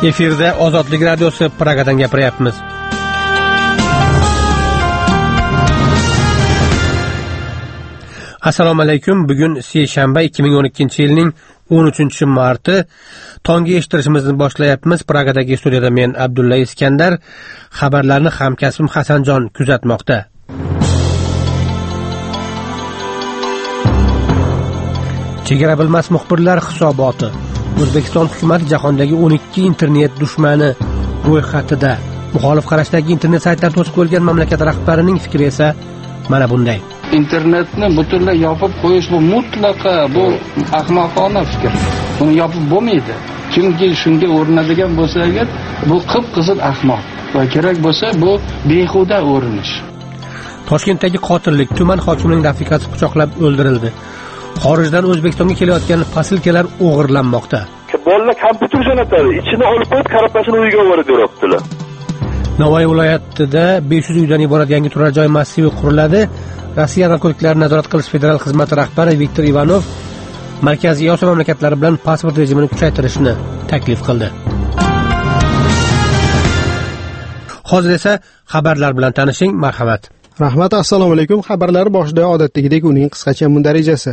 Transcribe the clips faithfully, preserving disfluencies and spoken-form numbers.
Efirda Ozodlik radiosi Pragadan gapiryapmiz. Assalomu alaykum. Bugun seshanba ikki ming o'n ikkinchi yilning o'n uchinchi marti. Tongi eshittirishimizni boshlayapmiz. Pragadagi studiyada men Abdulla Iskandar, xabarlarni hamkasbim Hasanjon kuzatmoqda. Chegara bilmas muxbirlar hisoboti. O'zbekiston hukumati jahondagi o'n ikki internet dushmani ro'yxatida. Muxolif qarashdagi internet saytlar to'sib qo'yilgan mamlakat rahbarining fikri esa mana bunday. Internetni butunlay yopib qo'yish bu mutlaqo bu ahmoqona fikr. Buni yopib bo'lmaydi. Chunki shunga o'rinadigan bo'lsa agar bu qip-qizil ahmoq va kerak bo'lsa bu behuda o'rinish. Toshkentdagi qotillik, tuman hokimining rafiqasi pichoqlab o'ldirildi. Xorijdan O'zbekistonga kelayotgan posilkalar o'g'irlanmoqda. Bolalar kompyuter jo'natadi, ichini olib qo'yib, karapasini uyiga olib beryaptilar. Navoiy viloyatida besh yuz uydan iborat yangi turar joy massivi quriladi. Rossiya narkotiklarni nazorat qilish federal xizmati rahbari Viktor Ivanov Markaziy Osiyo mamlakatlari bilan pasport rejimini kuchaytirishni taklif qildi. Hozir esa xabarlar bilan tanishing, marhamat. Rahmat, assalomu alaykum. Xabarlar boshida odatdagidek uning qisqacha mundarijasi.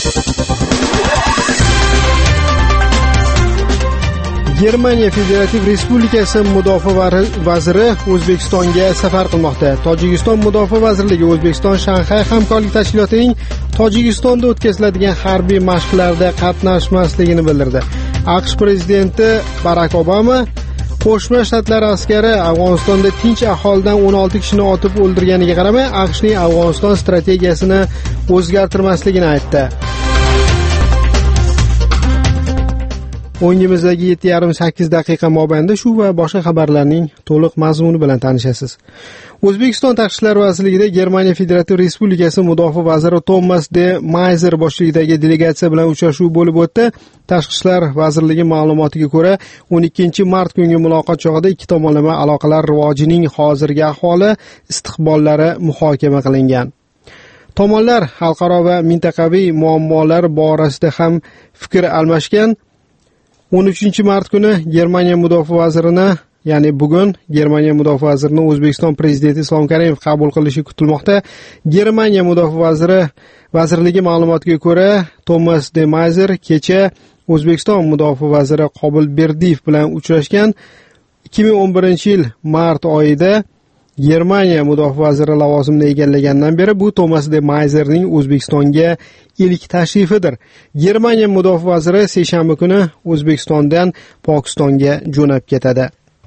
Germaniya Federativ Respublikasi Mudofaa vaziri O'zbekistonga safar qilmoqda. Tojikiston Mudofaa vazirligi O'zbekiston Shanxay hamkorlik tashkilotining Tojikistonda o'tkaziladigan harbiy mashqlarda qatnashmasligini bildirdi. AQSh prezidenti Barak Obama Qo'shma Shtatlar askari Afg'onistonda tinch aholidan o'n olti kishini otib o'ldirganiga qaramay, AQShning Afg'oniston strategiyasini o'zgartirmasligini aytdi. O'ngimizdagi yetti yarim sakkiz daqiqa mobaynida shu va boshqa xabarlarning to'liq mazmuni bilan tanishasiz. O'zbekiston Tashqi ishlar vazirligida Germaniya Federativ Respublikasi Mudofaa vaziri Thomas de Maizier boshchiligidagi delegatsiya bilan uchrashuv bo'lib o'tdi. Tashqi ishlar vazirligi ma'lumotiga ko'ra, o'n ikkinchi mart kungi muloqot chog'ida ikki tomonlama aloqalar rivojining hozirgi ahvoli, istiqbollari muhokama qilingan. Tomonlar xalqaro va mintaqaviy muammolar borasida ham fikr almashgan. o'n uchinchi mart kuni Germaniya mudofaa vazirini, ya'ni bugun Germaniya mudofaa vazirini O'zbekiston prezidenti Islom Karimov qabul qilishi kutilmoqda. Germaniya mudofaa vaziri vazirligi ma'lumotiga ko'ra, Thomas de Maizier kecha O'zbekiston mudofaa vaziri Qobilberdiyev bilan uchrashgan. ikki ming o'n birinchi yil mart oyida Germaniya mudofaa vaziri lavozimini egallagandan beri bu Thomas de Maizierning O'zbekistonga ilk tashrifidir. Germaniya mudofaa vaziri seshanba kuni O'zbekistondan Pokistonga jo'nab ketadi.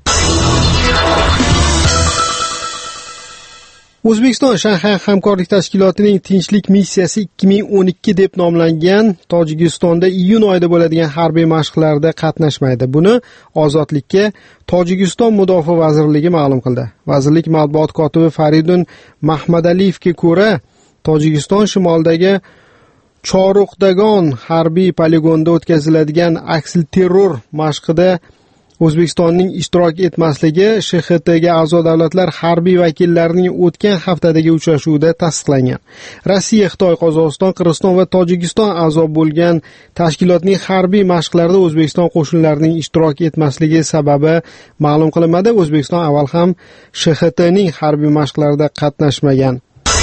O'zbekiston Shanxay hamkorlik tashkilotining tinchlik missiyasi ikki ming o'n ikki deb nomlangan Tojikistonda iyun oyida bo'ladigan harbiy mashqlarda qatnashmaydi. Buni Ozodlikka Tojikiston mudofaa vazirligi ma'lum qildi. Vazirlik matbuot kotibi Faridun Mahmadaliyevga ko'ra, Tojikiston shimolidagi Choruqdagon harbiy poligonda o'tkaziladigan aksilterror mashqida O'zbekistonning ishtirok etmasligi Sh X T ga a'zo davlatlar harbiy vakillarining o'tgan haftadagi uchrashuvida tasdiqlangan. Rossiya, Xitoy, Qozog'iston, Qirg'iziston va Tojikiston a'zo bo'lgan tashkilotning harbiy mashqlarida O'zbekiston qo'shinlarining ishtirok etmasligi sababi ma'lum qilinmadi. O'zbekiston avval ham Sh X T ning harbiy mashqlarida qatnashmagan.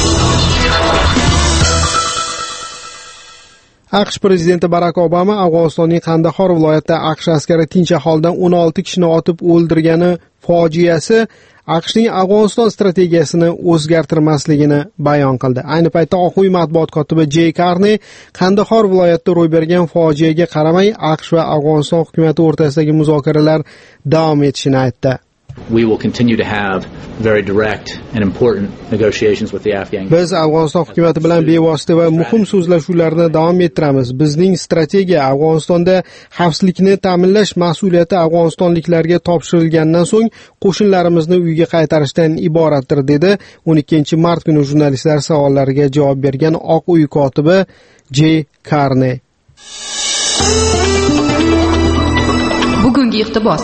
AQSh prezidenti Barak Obama Afg'onistonning Qandahor viloyatida AQSh askari tinch aholidan o'n olti kishini otib o'ldirgani fojiasi AQShning Afg'oniston strategiyasini o'zgartirmasligini bayon qildi. Ayni paytda Oq uy matbuot kotibi Jey Karney Qandahor viloyatida ro'y bergan fojiaga qaramay AQSh va Afg'oniston hukumati o'rtasidagi muzokaralar davom etishini aytdi. We will continue to have very direct and important negotiations with the Afghan government. Biz Afg'oniston hukumati bilan bevosita va muhim so'zlashuvlarni davom ettiramiz. Bizning strategiya Afg'onistonda xavfsizlikni ta'minlash mas'uliyati afg'onistonliklarga topshirilgandan so'ng qo'shinlarimizni uyga qaytarishdan iboratdir, dedi o'n ikkinchi mart kuni jurnalistlar savollariga javob bergan Oq uy kotibi Jey Karney. Bugungi iqtibos.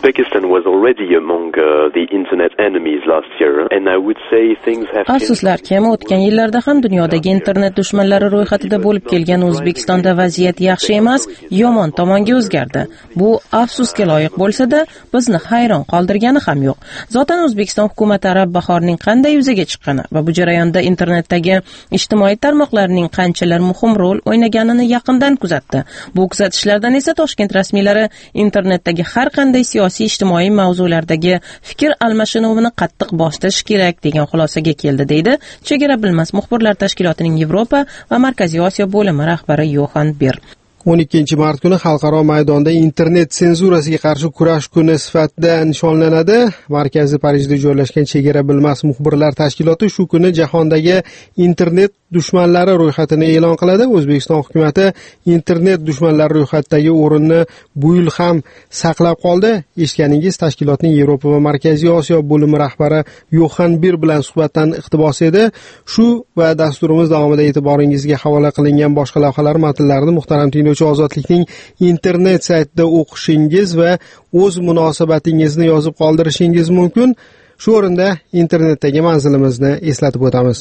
Uzbekistan was already among uh, the internet enemies last year, and I would say things have Afsuslarki, o'tgan yillarda ham dunyodagi internet dushmanlari ro'yxatida bo'lib kelgan O'zbekistonda vaziyat yaxshi emas, yomon tomonga o'zgardi. Bu afsusga loyiq bo'lsa-da, bizni hayron qoldirgani ham yo'q. Zotan O'zbekiston hukumati Arab bahorining qanday yuzaga chiqqani va bu jarayonda internetdagi ijtimoiy tarmoqlarning qanchalar muhim rol o'ynaganini yaqindan kuzatdi. Bu kuzatishlardan esa Toshkent rasmiylari internetdagi har qanday siyosiy ijtimoiy mavzulardagi fikr almashinuvini qattiq boshlash kerak degan xulosaga keldi, deydi Chegara bilmas muxbirlar tashkilotining Yevropa va Markaziy Osiyo bo'limi rahbari Yohan Ber. o'n ikkinchi mart kuni xalqaro maydonda internet senzurasiga qarshi kurash kuni sifatida nishonlanadi. Markaziy Parijda joylashgan Chegara bilmas muxbirlar tashkiloti shu kuni jahondagi internet dushmanlari ro'yxatini e'lon qiladi. O'zbekiston hukumatı internet dushmanlari ro'yxatidagi o'rinni bu yil ham saqlab qoldi. Eshitganingiz tashkilotning Yevropa va Markaziy Osiyo bo'limi rahbari Yohan Bir bilan suhbatdan iqtibos edi. Shu va dasturimiz davomida e'tiboringizga havola qilingan boshqa lavhalar matnlarini muhtaram tinglovchi Ozodlikning internet saytida o'qishingiz va o'z munosabatingizni yozib qoldirishingiz mumkin. Shu o'rinda internetdagi manzilimizni eslatib o'tamiz.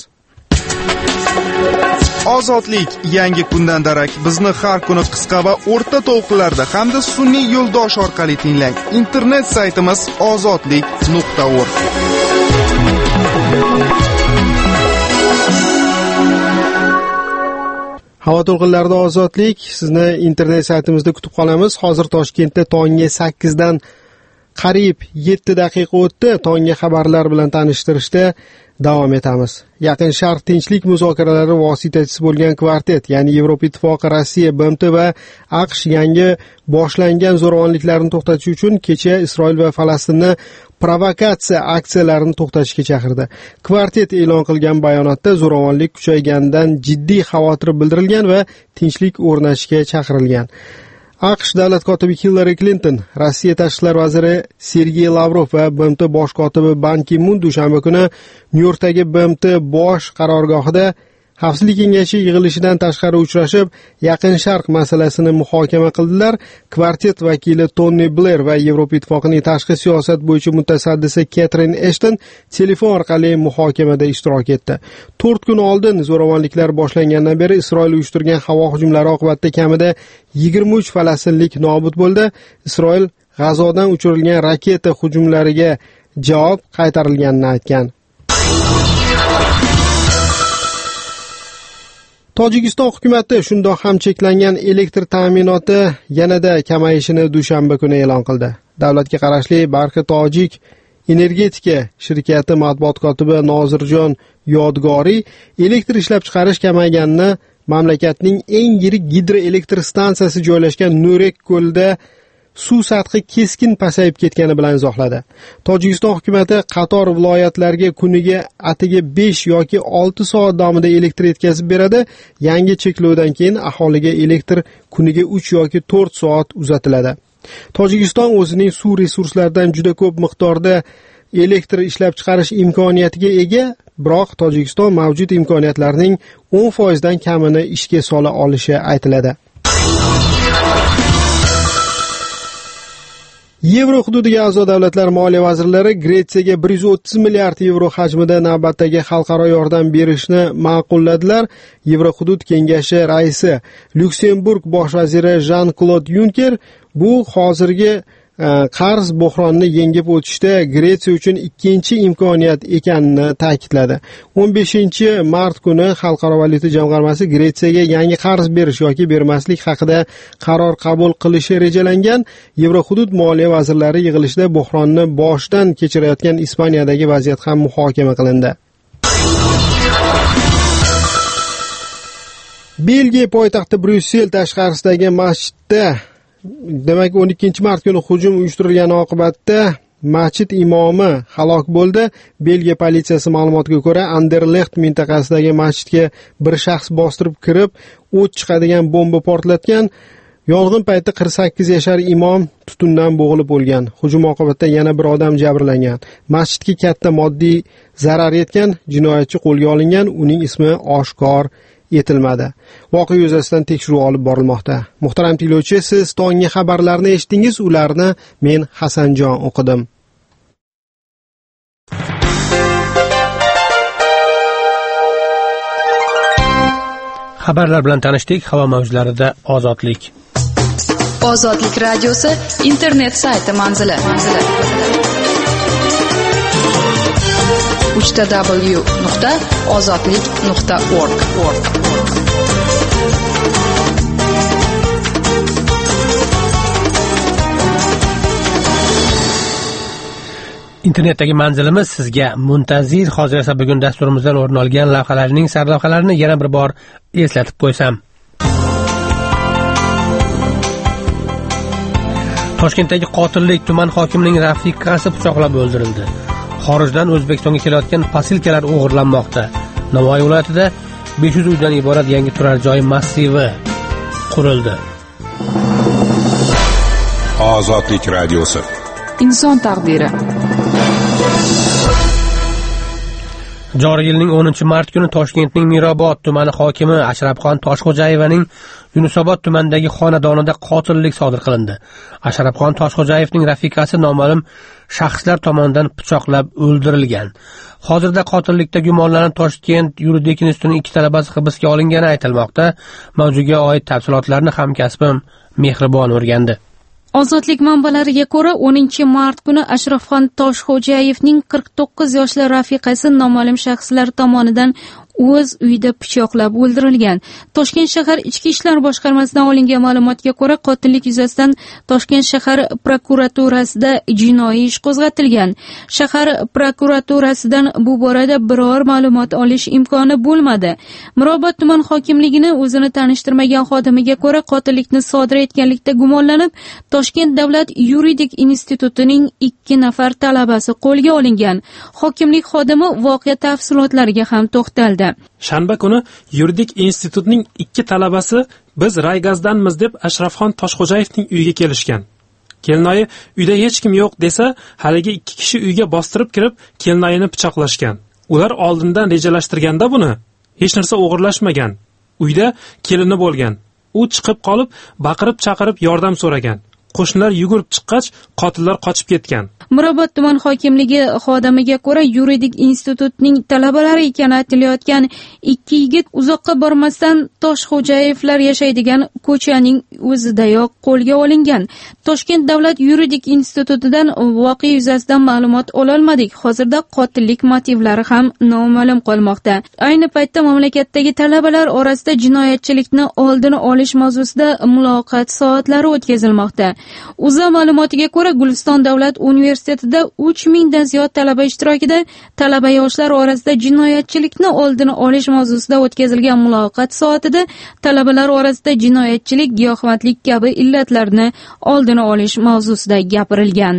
Ozodlik yangi kundan darak bizni har kuni qisqa va o'rta to'lqinlarda hamda sun'iy yo'ldosh orqali tinglang. Internet saytimiz ozodlik nuqta org. Havo to'lqinlarida ozodlik, sizni internet saytimizda kutib qolamiz. Hozir Toshkentda tonggi sakkizdan qariyb yetti daqiqa o'tdi. Tonggi xabarlar bilan tanishtirishda davom etamiz. Yaqin Sharq tinchlik muzokaralari vositachisi bo'lgan kvartet, ya'ni Yevropa Ittifoqi, Rossiya, B M T va AQSh yangi boshlangan zo'ravonliklarni to'xtatish uchun kecha Isroil va Falastinni provokatsiya aksiyalarini to'xtatishga chaqirdi. Kvartet e'lon qilgan bayonotda zo'ravonlik kuchayganidan jiddiy xavotir bildirilgan va tinchlik o'rnatishga chaqirilgan. AQSh davlat kotibi Hillary Clinton, Rossiya tashqi ishlar vaziri Sergey Lavrov va B M T bosh kotibi Ban Ki-mun dushanba kuni Nyu-Yorkdagi B M T bosh qarorgohida Xavfsizlik kengashi yig'ilishidan tashqari uchrashib, Yaqin Sharq masalasini muhokama qildilar. Kvartet vakili Tony Blair va Yevropa Ittifoqining tashqi siyosat bo'yicha mutasaddisi Catherine Ashton telefon orqali muhokamada ishtirok etdi. to'rt kun oldin zo'ravonliklar boshlangandan beri Isroil uyushtirgan havo hujumlari oqibatida kamida yigirma uch falastinlik nobud bo'ldi. Isroil G'azodan uchirilgan raketa hujumlariga javob qaytarilganini aytgan. Tojikiston hukumati shundoq ham cheklangan elektr ta'minoti yanada kamayishini dushanba kuni e'lon qildi. Davlatga qarashli Barqi Tojik energetika shirkati matbuot kotibi Nozirjon Yodgoriy elektr ishlab chiqarish kamayganini mamlakatning eng yirik gidroelektr stansiyasi joylashgan Nurek ko'lida suv sathi keskin pasayib ketgani bilan izohladi. Tojikiston hukumati qator viloyatlarga kuniga atigi besh yoki olti soat davomida elektr yetkazib beradi. Yangi cheklovdan keyin aholiga elektr kuniga uch yoki to'rt soat uzatiladi. Tojikiston o'zining suv resurslaridan juda ko'p miqdorda elektr ishlab chiqarish imkoniyatiga ega, biroq Tojikiston mavjud imkoniyatlarning o'n foiz dan kamini ishga sola olishi aytiladi. Yevro hududiga a'zo davlatlar moliya vazirlari Gretsiyaga bir yuz o'ttiz milliard yevro hajmida navbatdagi xalqaro yordam berishni ma'qulladilar. Yevro hudud kengashi raisi Lyuksemburg bosh vaziri Jean-Claude Juncker bu hozirgi qarz bo'hronini yengib o'tishda Gretsiya uchun ikkinchi imkoniyat ekanini ta'kidladi. o'n beshinchi mart kuni Xalqaro valyuta jamg'armasi Gretsiyaga yangi qarz berish yoki bermaslik haqida qaror qabul qilishi rejalangan. Yevrohudud moliya vazirlari yig'ilishida bo'hronni boshdan kechirayotgan Ispaniyadagi vaziyat ham muhokama qilindi. Belgiya poytaxti Bryussel tashqarisidagi masjidda demak o'n ikkinchi mart kuni hujum uyushtirilgani oqibatda masjid imomi halok bo'ldi. Belgiya politsiyasi ma'lumotiga ko'ra, Anderlecht mintaqasidagi masjidga bir shaxs bostirib kirib, o't chiqadigan bomba portlatgan. Yong'in payti qirq sakkiz yashar imom tutundan bo'g'ilib o'lgan. Hujum oqibatida yana bir odam jabrlangan. Masjidga katta moddiy zarar yetgan, jinoyatchi qo'lga olingan, uning ismi oshkor etilmadi. Voqea yuzasidan tekshiruv olib borilmoqda. Muhtaram tinglovchi, siz tonggi xabarlarni eshitdingiz, ularni men Hasanjon o'qidim. Xabarlar bilan tanishdik. Havo mavjlarida ozodlik. Ozodlik radiosi internet sayti manzili. uch w nuqta ozodlik nuqta org. Internetdagi manzilimiz sizga muntazir. Hozir esa bugun dasturimizdan o'rin olgan lavhalarning sarlavhalarini yana bir bor eslatib qo'ysam. Toshkentdagi qotillik: tuman hokimining rafiqasi pichoqlab o'ldirildi. Xorijdan O'zbekistonga kelayotgan posilkalar o'g'irlanmoqda. Navoiy viloyatida besh yuz uydan iborat yangi turar joy massivi qurildi. Ozodlik radiosi. Inson taqdiri. Joriy yilning o'ninchi mart kuni Toshkentning Mirobod tumani hokimi Ashrafxon Toshxo'jayevaning Yunusobod tumanidagi xonadonida qotillik sodir qilindi. Ashrafxon Toshxo'jayevning rafiqasi noma'lum shaxslar tomonidan pichoqlab o'ldirilgan. Hozirda qotillikda gumonlanib Toshkent yuridik institutining ikki talabasi hibsga olingani aytilmoqda. Mavzuga oid tafsilotlarni hamkasbim Mehribon o'rgandi. Ozodlik manbalariga ko'ra, o'ninchi mart kuni Ashrafxon Toshxo'jayevning qirq to'qqiz yoshli rafiqasi noma'lum shaxslar tomonidan o'z uyida pichoqlab o'ldirilgan. Toshkent shahar Ichki ishlar boshqarmasidan olingan ma'lumotga ko'ra, qotillik yuzasidan Toshkent shahar prokuraturasida jinoiy ish qo'zg'atilgan. Shahar prokuraturasidan bu borada biror ma'lumot olish imkoni bo'lmadi. Mirobod tuman hokimligini o'zini tanishtirmagan xodimiga ko'ra, qotillikni sodir etganlikda gumonlanib, Toshkent davlat yuridik institutining ikki nafar talabasi qo'lga olingan. Hokimlik xodimi voqea tafsilotlariga ham to'xtaldi. Shanba kuni yuridik institutning ikki talabasi biz Raygazdanmiz deb Ashrafxon Toshxo'jayevning uyiga kelishgan. Kelinoyi uyda hech kim yo'q desa, haligi ikki kishi uyga bostirib kirib, kelinoyini pichoqlashgan. Ular oldindan rejalashtirganda buni hech narsa o'g'irlashmagan. Uyda kelini bo'lgan. U chiqib qolib, baqirib-chaqirib yordam so'ragan. Qo'shnilar yugurib chiqqach, qotillar qochib ketgan. Mirobod tuman hokimligi xodimiga ko'ra, yuridik institutning talabalari ekani aytilayotgan ikki yigit uzoqqa bormasdan Toshxo'jayevlar yashaydigan ko'chaning o'zidayoq qo'lga olingan. Toshkent davlat yuridik institutidan voqea yuzasidan ma'lumot ololmadik. Hozirda qotillik motivlari ham noma'lum qolmoqda. Ayni paytda mamlakatdagi talabalar orasida jinoyatchilikni oldini olish mavzusida muloqot soatlari o'tkazilmoqda. O'zA ma'lumotiga ko'ra, Guliston davlat universitetida uch mingdan ziyod talaba ishtirokida talaba yoshlar orasida jinoyatchilikni oldini olish mavzusida o'tkazilgan muloqot soatida talabalar orasida jinoyatchilik, giyohvandlik kabi illatlarni oldini olish mavzusida gapirilgan.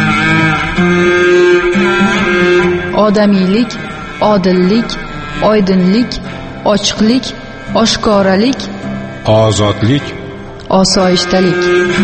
Odamiylik, odillik, oydinlik, ochiqlik, oshkoralik, ozodlik, osoyishtalik.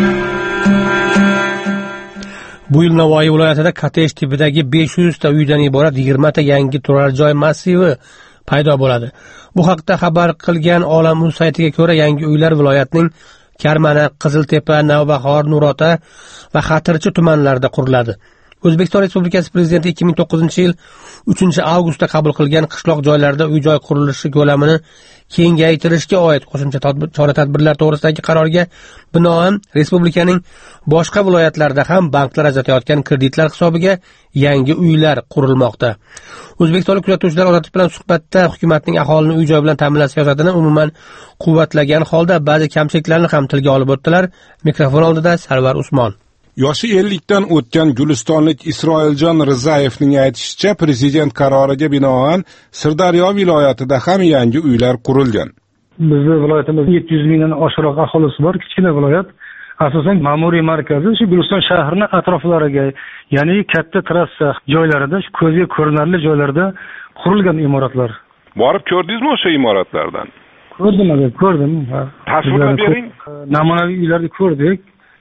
Bu yil Navoiy viloyatida kottej tipidagi besh yuz ta uydan iborat yigirma ta yangi turar joy massivi paydo bo'ladi. Bu haqda xabar qilgan Olam.uz saytiga ko'ra, yangi uylar viloyatning Karmana, Qiziltepa, Navbahor, Nurota va Xatirchi tumanlarida quriladi. O'zbekiston Respublikasi Prezidenti ikki ming to'qqizinchi yil uchinchi avgustda qabul qilgan qishloq joylarda uy-joy qurilishi ko'lamini kengaytirishga oid qo'shimcha chora-tadbirlar to'g'risidagi qarorga binoan respublikaning boshqa viloyatlarida ham banklar ajratayotgan kreditlar hisobiga yangi uylar qurilmoqda. O'zbekistonlik kuzatuvchilar odati bilan suhbatda hukumatning aholini uy-joy bilan ta'minlash siyosatini umuman quvvatlagan holda ba'zi kamchiliklarni ham tilga olib o'tdilar. Mikrofon oldida Sarvar Usmon. Yoshi ellikdan o'tgan gulistonlik Isroiljon Rizayevning aytishicha, prezident qaroriga binoan Sirdaryo viloyatida ham yangi uylar qurilgan. Bizning viloyatimizda yetti yuz mingdan oshiqroq aholisi bor, kichkina viloyat. Asosan ma'muriy markazi shu Guliston shahrining atroflariga, ya'ni katta trassa joylarida, shu ko'zga ko'rinarli joylarda qurilgan imoratlar. Borib ko'rdingizmi o'sha imoratlardan? Ko'rdim, ko'rdim. Tasvirlab bering. Namunaviy uylarni ko'rdik.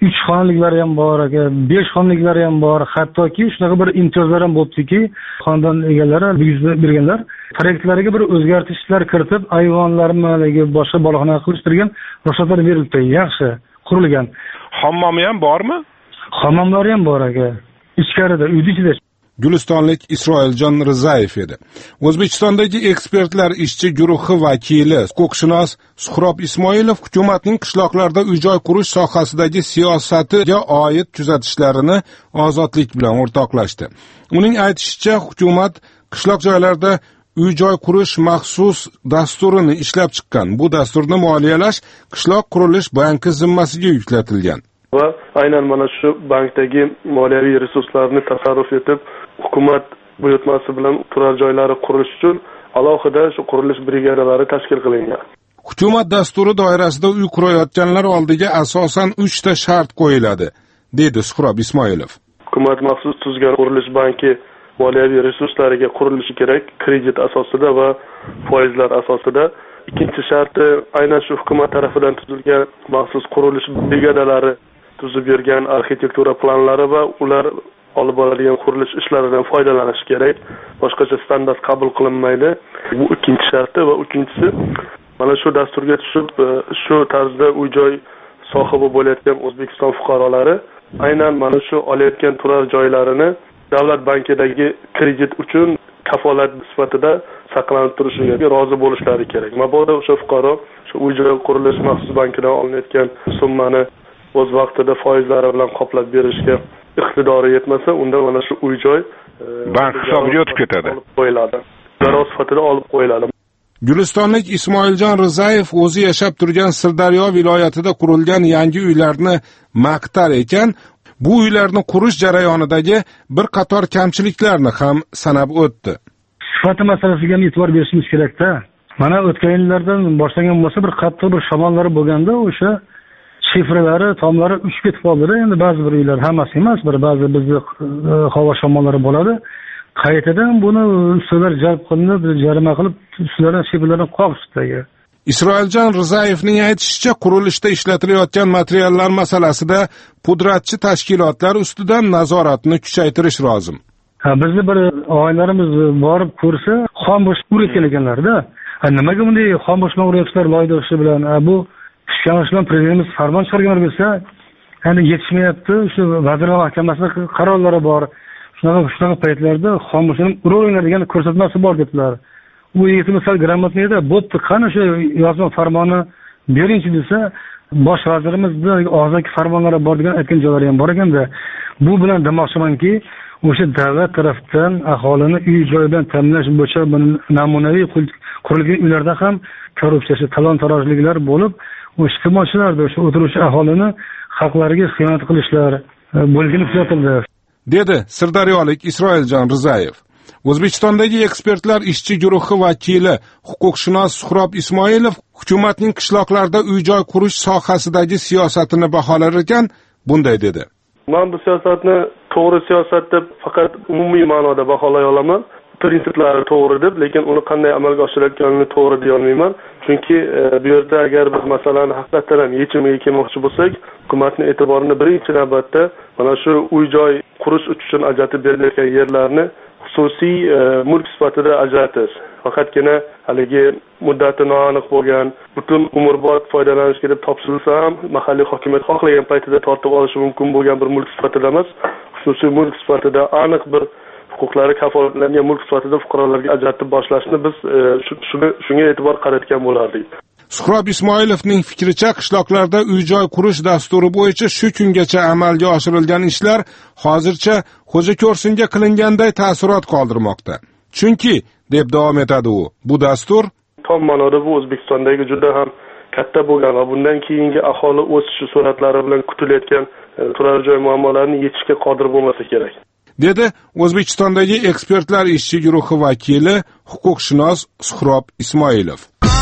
uch xonaliklari ham bor aka, besh xonaliklari ham bor, hattoki shunaqa bir imtiyozlar ham bo'libdiki, xonadon egalari buyurtma berganlar proyektlariga bir o'zgartirishlar kiritib, ayvonlarni haligi boshqa boloxona qilishtirgan ruxsatlar berildi. Yaxshi qurilgan. Hammomi ham bormi? Hammomlari ham bor aka. Ichkarida, uyda ichida. Gulistonlik Isroiljon Rizayev edi. O'zbekistondagi ekspertlar ishchi guruhi vakili, huquqshunos Suhrob Ismoilov hukumatning qishloqlarda uy-joy qurish sohasidagi siyosatiga oid kuzatishlarini Ozodlik bilan o'rtoqlashdi. Uning aytishicha, hukumat qishloq joylarda uy-joy qurish maxsus dasturini ishlab chiqqan. Bu dasturni moliyalash qishloq qurilish banki zimmasiga yuklatilgan. Va aynan mana shu bankdagi moliyaviy resurslarni tasarruf etib, hukumat buyurtmasi bilan turar joylari qurish uchun alohida shu qurilish brigadalari tashkil qilingan. Hukumat dasturi doirasida uy qurayotganlar oldiga asosan uch ta shart qo'yiladi, dedi Suhrob Ismoilov. Hukumat maxsus tuzgan qurilish banki moliyaviy resurslariga qurilishi kerak, kredit asosida va foizlar asosida. Ikkinchi sharti aynan shu hukumat tomonidan tuzilgan maxsus qurilish brigadalari tuzib bergan arxitektura planlari va ular olib boradigan qurilish ishlaridan foydalanish kerak. Boshqacha standart qabul qilinmaydi. Bu ikkinchi sharti va uchinchisi mana shu dasturga tushib, shu tarzda uy-joy sohibi bo'layotgan O'zbekiston fuqarolari aynan mana shu olayotgan turar joylarini davlat bankidagi kredit uchun kafolat sifatida saqlanib turishiga rozi bo'lishlari kerak. Mabodo o'sha fuqaro shu uy-joy qurilish maxsus bankidan olinayotgan summani o'z vaqtida foizlari bilan qoplab berishga iqtidori yetmasa, unda mana shu uy-joy bank hisobiga o'tib ketadi. Qo'yiladi. Zarar sifatida olib qo'yiladi. Gulistonlik Ismoiljon Rizayev o'zi yashab turgan Sirdaryo viloyatida qurilgan yangi uylarni maqtar ekan, bu uylarni qurish jarayonidagi bir qator kamchiliklarni ham sanab o'tdi. Sifati masalasiga ham e'tibor berishimiz kerak-da. Mana o'tgan yillardan boshlagan bo'lsa, bir qattiq bir shamollari bo'lganda o'sha shifralari, tomlari uchib ketib qoldi. Endi ba'zi bir uylar, hammasi emas, bir ba'zi bizning havo shamollari bo'ladi. Qaytadan buni ustolar jalb qilinib, jarima qilib, ustolardan shifrlarni qoqishdi. Isroiljon Rizayevning aytishicha, qurilishda ishlatilayotgan materiallar masalasida pudratchi tashkilotlar ustidan nazoratni kuchaytirish lozim. Ha, bizni bir oilalarimiz borib ko'rsa, xombosh uritgan ekanlar-da. Nimaga bunday xomboshlar uryapsizlar loyiha bilan? Bu pishganish bilan prezidentimiz farmon chiqargan bo'lsa, endi yetishmayapti. Shu vazirlar mahkamasida qarorlari bor. Shunaqa shunaqa paytlarda xomboshni uravringlar degan ko'rsatmasi bor dedilar. U yigitimiz sal gрамотный edi. Bo'pti, qani shu yozma farmoni beringchi desa, bosh vazirimiz og'zaki farmonlar bor degan aytgan joylari ham bor ekanda. Bu bilan demoqchimanki, o'sha davlat tarafdan aholini uy-joy bilan ta'minlash bo'yicha namunaviy qurilgan uylarda ham korrupsiya, talon-tarojliklar bo'lib, o'sha iste'molchilarda o'sha o'tiruvchi aholini haqlariga xiyonat qilishlar bo'lgani kuzatildi, dedi Sirdaryolik Isroiljon Rizayev. O'zbekistondagi ekspertlar ishchi guruhi vakili, huquqshunos Suhrob Ismoilov hukumatning qishloqlarda uy-joy qurish sohasidagi siyosatini baholar ekan, bunday dedi. Men bu siyosatni to'g'ri siyosat deb faqat umumiy ma'noda baholay olaman. Prinsiplari to'g'ri deb, lekin uni qanday amalga oshirayotganini to'g'ri deya olmayman. Chunki bu yerda agar biz masalani haqiqatan ham yechimiga kelmoqchi bo'lsak, hukumatning e'tiborini birinchi navbatda mana shu uy-joy qurish uchun ajratib berilayotgan yerlarni xususiy mulk sifatida ajratish. Faqatgina haligi muddati noaniq bo'lgan, butun umrbod foydalanishga deb topshirilsa ham mahalliy hokimiyat xohlagan paytida tortib olishi mumkin bo'lgan bir mulk sifatida emas, xususiy mulk sifatida aniq bir huquqlari kafolatlangan mulk sifatida fuqarolarga ajratib boshlashni biz shuni shunga e'tibor qaratgan bo'lardik. Suhrob Ismoilovning fikricha, qishloqlarda uy-joy qurish dasturi bo'yicha shu kungacha amalga oshirilgan ishlar hozircha xo'ja ko'rsinga qilinganday taassurot qoldirmoqda. Chunki, deb davom etadi u, bu dastur tom ma'noda bu O'zbekistondagi juda ham katta bo'lgan va bundan keyingi aholi o'sishi sur'atlari bilan kutilayotgan turar joy muammolarini yechishga qodir bo'lmasa kerak, dedi O'zbekistondagi ekspertlar ishchi guruhi vakili, huquqshunos Suhrob Ismoilov.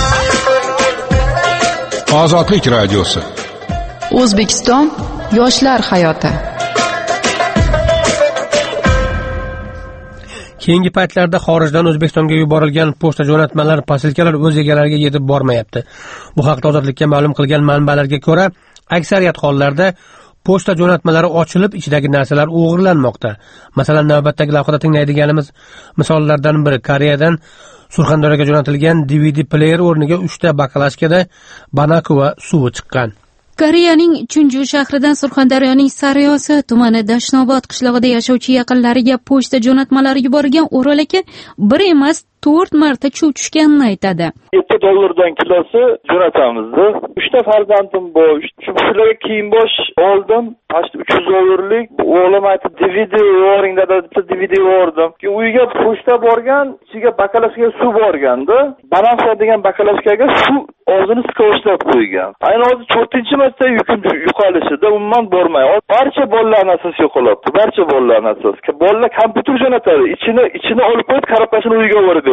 Ozodlik radiosi. O'zbekiston yoshlar hayoti. Keyingi paytlarda xorijdan O'zbekistonga yuborilgan pochta jo'natmalar, posilkalar o'z egalariga yetib bormayapti. Bu haqda Ozodlikka ma'lum qilgan manbalarga ko'ra, aksariyat hollarda pochta jo'natmalari ochilib, ichidagi narsalar o'g'irlanmoqda. Masalan, navbatdagi lavhada tinglaydiganimiz misollardan biri Koreyadan Surxondaryoga jo'natilgan D V D player o'rniga uchta bakalashkada Banaku va suvi chiqqan. Koreyaning Chunju shahridan Surxondaryoning Sariyasi tumani Dashnobod qishlog'ida yashovchi yaqinlariga pochta jo'natmalari yuborgan O'rol aka bir emas to'rt marta chuv tushganini aytadi. yetti dollardan kilosi jo'natamizda. uchta farzandim bor. Shularga kiyim-bosh oldim. Past uch yuz dollarlik. O'g'lim aytdi, D V D yuboring dedi, bitta D V D yubordim. Uyga pochta borgan, ichiga bakalashkaga suv borganda, Banansa degan bakalashkaga suv og'zini siqib qo'ygan. Ayni hozir to'rtinchi marta yukim yo'qolishida umuman bormay. Barcha bolalarning asosi yo'qolibdi. Barcha bolalarning asosi. Bolalar kompyuter jo'natadi. Ichini ichini olib qo'yib, qarabashini uyga yuborib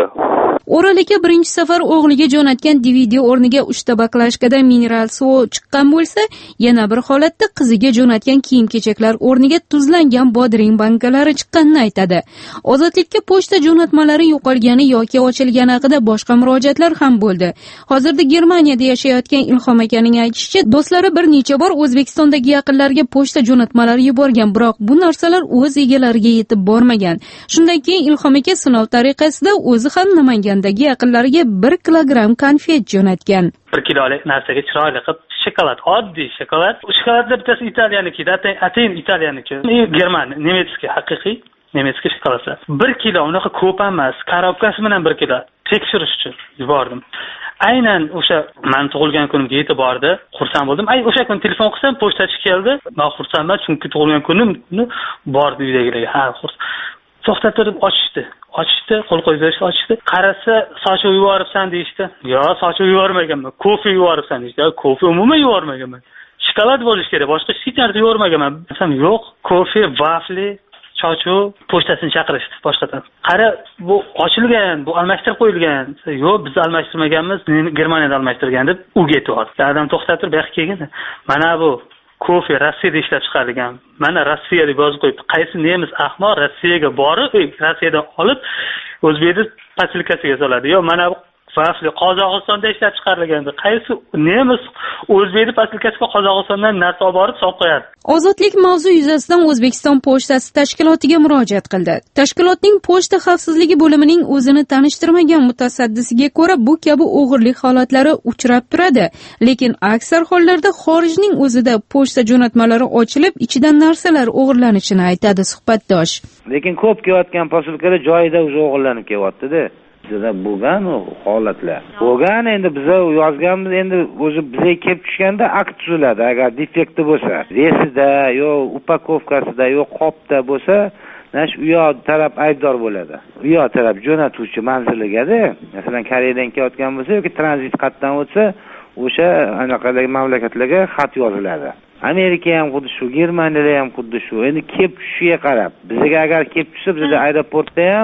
O'rol aka birinchi safar o'g'liga jo'natgan D V D o'rniga uchta baklashkada mineral suv chiqqan bo'lsa, yana bir holatda qiziga jo'natgan kiyim-kechaklar o'rniga tuzlangan bodring bankalari chiqqanini aytadi. Ozodlikka pochta jo'natmalari yo'qolgani yoki ochilgani haqida boshqa murojaatlar ham bo'ldi. Hozirda Germaniyada yashayotgan Ilhom akaning aytishicha, do'stlari bir necha bor O'zbekistondagi yaqinlariga pochta jo'natmalari yuborgan, biroq bu narsalar o'z egalariga yetib bormagan. Shundan keyin Ilhom aka sinov tariqasida o'zi ham Namangandagi yaqinlariga bir kilogramm konfet jo'natgan. bir kilolik narsaga chiroyli qilib shokolad, oddiy shokolad. Shokoladlar bittasi italyaniki, atayin italiyaniki. German, nemetskiy, haqiqiy nemetskiy shokoladlar. bir kilo, unaqa ko'p emas, korobkasi bilan bir kilo tekshirish uchun yubordim. Aynan o'sha men tug'ilgan kunimga yetib bordi, xursand bo'ldim. Ay, o'sha kun telefon qilsam, pochtachi keldi. Men xursandman, chunki tug'ilgan kunimni bordi uydagilarga. Ha, xursand. To'xtatib ochishdi. Ochishdi, qo'l qo'yib berishdi, ochishdi. Qarasa, sochib yuboribsan deyishdi. Yo, sochib yubormaganman. Kofe yuboribsan deyishdi. Kofe umuman yubormaganman. Shokolad bo'lishi kerak, boshqa hech narsa yubormaganman. Desam, yo'q, kofe, vafli, chochuv, pochtasini chaqirishdi boshqadan. Qara, bu ochilgan, bu almashtirib qo'yilgan. Yo'q, biz almashtirmaganmiz, Germaniyada almashtirgan deb uga aytdi. Adam to'xtatib, bu yoqqa kelganda, mana bu kofe Rossiyada ishlab chiqarilgan. Mana Rossiya deb yozib qo'yibdi. Qaysi nemis ahmoq Rossiyaga borib, Rossiyadan olib O'zbekiston posilkasiga soladi. Yo, mana bu vafli Qozog'istonda ishlab chiqarilganda, qaysi nemis O'zbekiston posilkasiga Qozog'istondan narsa olib borib solib qo'yadi. Ozodlik mavzu yuzasidan O'zbekiston pochtasi tashkilotiga murojaat qildi. Tashkilotning pochta xavfsizligi bo'limining o'zini tanishtirmagan mutasaddisiga ko'ra, bu kabi o'g'irlik holatlari uchrab turadi, lekin aksar hollarda xorijning o'zida pochta jo'natmalari ochilib, ichidan narsalar o'g'irlanishini aytadi suhbatdosh. Lekin ko'p kelayotgan posilkalar joyida o'zi o'g'irlanib kelyapti-da. Bizda bo'lgan holatlar. Bo'lgan, endi biz yozganmiz, endi o'zi bizga kelib tushganda akt tuziladi. Agar defekti bo'lsa, resida, yo upakovkasida, yo qopda bo'lsa, nash u yoq taraf aybdor bo'ladi. U yoq taraf jo'natuvchi manziliga-da, masalan, Koreyadan kelayotgan bo'lsa yoki tranzit xatdan o'tsa, o'sha anaqadagi mamlakatlarga xat yoziladi. Amerika ham xuddi shu, Germaniya ham xuddi shu. Endi kelib tushishiga qarab, bizga agar kelib tushsa, bizda aeroportda ham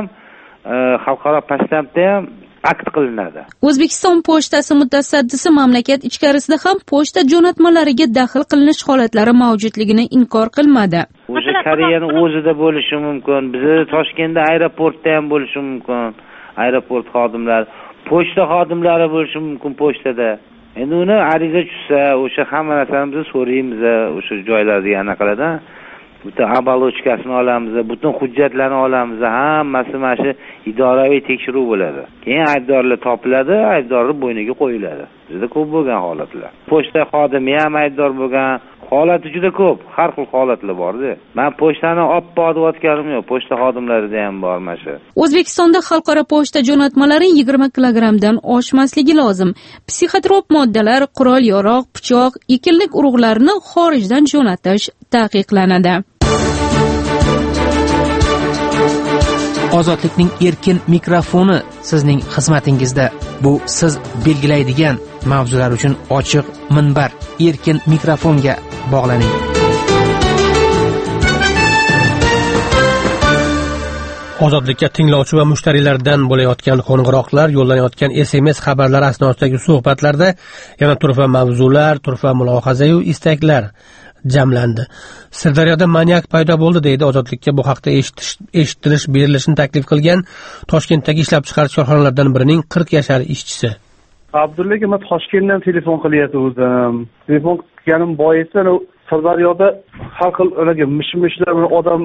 xalqaro pochtamda ham akt qilinadi. O'zbekiston pochtasi mutasaddisi mamlakat ichkarisida ham pochta jo'natmalariga daxl qilinish holatlari mavjudligini inkor qilmadi. O'sha Koreyaning o'zida bo'lishi mumkin, bizni Toshkentda aeroportda ham bo'lishi mumkin. Aeroport xodimlari, pochta xodimlari bo'lishi mumkin pochtada. Endi uni ariza tushsa, o'sha hamma narsani biz so'raymiz, o'sha joylarda anaqalardan butun obalochkasini olamiz, butun hujjatlarni olamiz, hammasi mana shu idoraviy tekshiruv bo'ladi. Keyin aybdorlar topiladi, aybdorlar bo'yniga qo'yiladi. Bizda ko'p bo'lgan holatlar. Pochta xodimi ham aybdor bo'lgan, holati juda ko'p, har xil holatlar bor-da. Men pochtani olib borayotganim yo'q, pochta xodimlarida ham bor mana shu. O'zbekistonda xalqaro pochta jo'natmalari yigirma kilogrammdan oshmasligi lozim. Psixotrop moddalar, qurol-yarog', pichoq, ekinlik urug'larini xorijdan jo'natish taqiqlanadi. Ozodlikning erkin mikrofoni sizning xizmatingizda. Bu siz belgilaydigan mavzular uchun ochiq minbar. Erkin mikrofonga bog'laning. Ozodlikka tinglovchi va mushtariylardan bo'layotgan qo'ng'iroqlar, yo'llanayotgan S M S xabarlar asnosidagi suhbatlarda yana turfa mavzular, turfa mulohaza-yu istaklar jamlandi. Sirdaryoda maniak paydo bo'ldi deydi Ozodlikka bu haqda eshitish, eshitilish berilishini taklif qilgan Toshkentdagi ishlab chiqarish korxonalaridan birining qirq yashar ishchisi. Abdullaga men Toshkentdan telefon qilyapti o'zim. Telefon qilganim boisi Sirdaryoda har xil ularga mish-mishlar, odam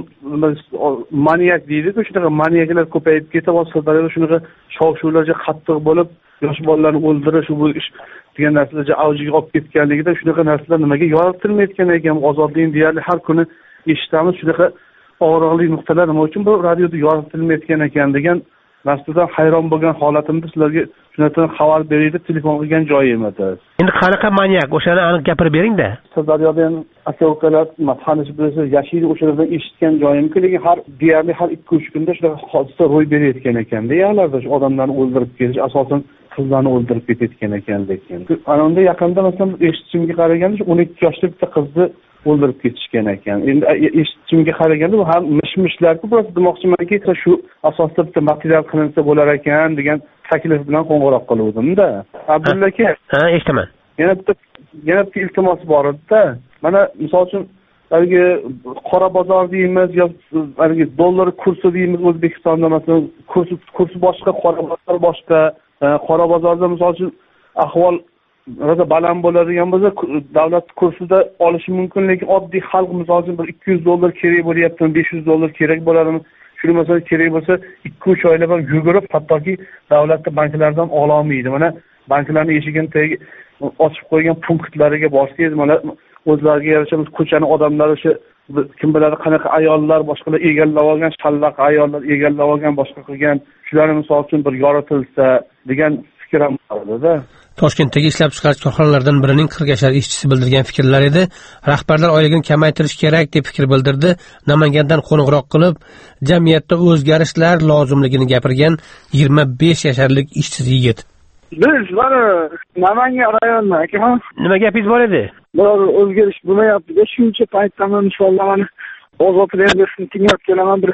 maniyak deydi-ku, shunaqa maniyaklar ko'payib ketib, Sirdaryoda shunaqa shov-shuvlarga qattiq bo'lib, yosh bolalarni o'ldirish bu ish degan narsalarga avjiga olib ketganligida shunaqa narsalar nimaga yoritilmayotgan ekan? Ozodlikni deyarli har kuni eshitamiz, shunaqa og'riqli nuqtalar nima uchun bu radioda yoritilmayotgan ekan degan narsadan hayron bo'lgan holatimda sizlarga shundan xabar beraydi, telefon qilgan joyim edi. Endi qanaqa manyak, o'shani aniq gapirib bering-da. Sirdaryoda ham aka-ukalar tanish bilsa yashaydi, o'shalardan eshitgan joyimki, lekin har deyarli har ikki uch kunda shunaqa hodisa ro'y berayotgan ekan-da, yerlarda shu odamlarni o'ldirib kelish, asosan qizlarni o'ldirib ketayotgan ekan lekin. Ana unda yaqinda masalan eshitishimga qaraganda o'n ikki yoshli bitta qizni o'ldirib ketishgan ekan. Endi eshitishimga qaraganda bu ham mish-mishlarku, biroz demoqchimanki, shu asosda bitta material qilinsa bo'lar ekan degan taklif bilan qo'ng'iroq qiluvdim-da. Abdulla aka. Ha, eshitaman. Yana bitta yana bitta iltimos bor edi-da. Mana misol uchun haligi qora bozor deymiz yo haligi dollar kursi deymiz O'zbekistonda, masalan, kursi kursi boshqa, qora bozor boshqa. Qora bozorda misol uchun ahvol rosa baland bo'ladigan bo'lsa, davlat kursida olishi mumkin, lekin oddiy xalq misol uchun bir ikki yuz dollar kerak bo'lyapti, besh yuz dollar kerak bo'ladimi? Shuni masalan kerak bo'lsa ikki uch oylab yugurib, hattoki davlatda banklardan ola olmaydi. Mana banklarning eshigini tagiga ochib qo'ygan punktlariga borsangiz, mana o'zlariga yarasha ko'chani odamlar o'sha kim biladi qanaqa ayollar boshqalar egallab olgan, shallaq ayollar egallab olgan, boshqa qilgan, shularni misol uchun bir yoritilsa degan fikr ham bor-da. Toshkentdagi ishlab chiqarish korxonalaridan birining qirq yashar ishchisi bildirgan fikrlar edi. Rahbarlar oyligini kamaytirish kerak deb fikr bildirdi. Namangandan qo'ng'iroq qilib, jamiyatda o'zgarishlar lozimligini gapirgan yigirma besh yasharlik ishsiz yigit. Biz mana Namangan rayonidan aka. Nima gapingiz bor edi? Biror o'zgarish bo'lmayapti-da, shuncha paytdan inshaalloh mana ozod radiosini tinglab kelaman, bir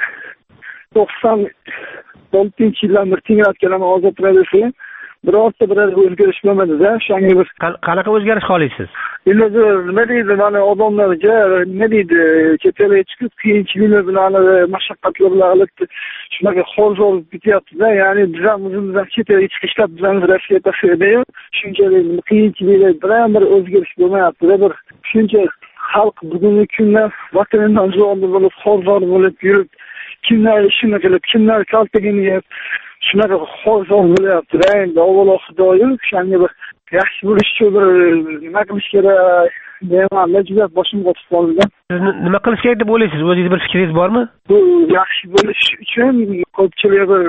to'qson oltinchi yildan bir tinglab kelaman ozod radiosini. Birorta biror o'zgarish bo'lmadi-da, shunga bir qanaqa o'zgarish xohlaysiz? Endi nima deydi, mana odamlarga nima deydi, chet elga chiqib qiyinchiliklar bilan, mashaqqatlar bilan qilib shunaqa xo'rzo'r bityapti-da, ya'ni biz ham o'zimizdan chet elga chiqishlab bizani Rossiya tashlaydi-yu, shunchalik qiyinchiliklar bilan bir o'zgarish bo'lmayapti-da, bir shuncha xalq bugungi kunda vatanidan zo'r bo'lib, xo'rzo'r bo'lib yurib, kimlar ishini qilib, kimlar kaltagini yeb, shunaqa xo'rzo'r bo'lyapti-da, endi avvalo Xudoyim shunga bir yaxshi bo'lish uchun bir nima qilish kerak deyman, juda boshim qotib qoldi. Siz nima qilish kerak deb o'ylaysiz? O'zingiz bir fikringiz bormi? Bu yaxshi bo'lish uchun ko'pchilik bir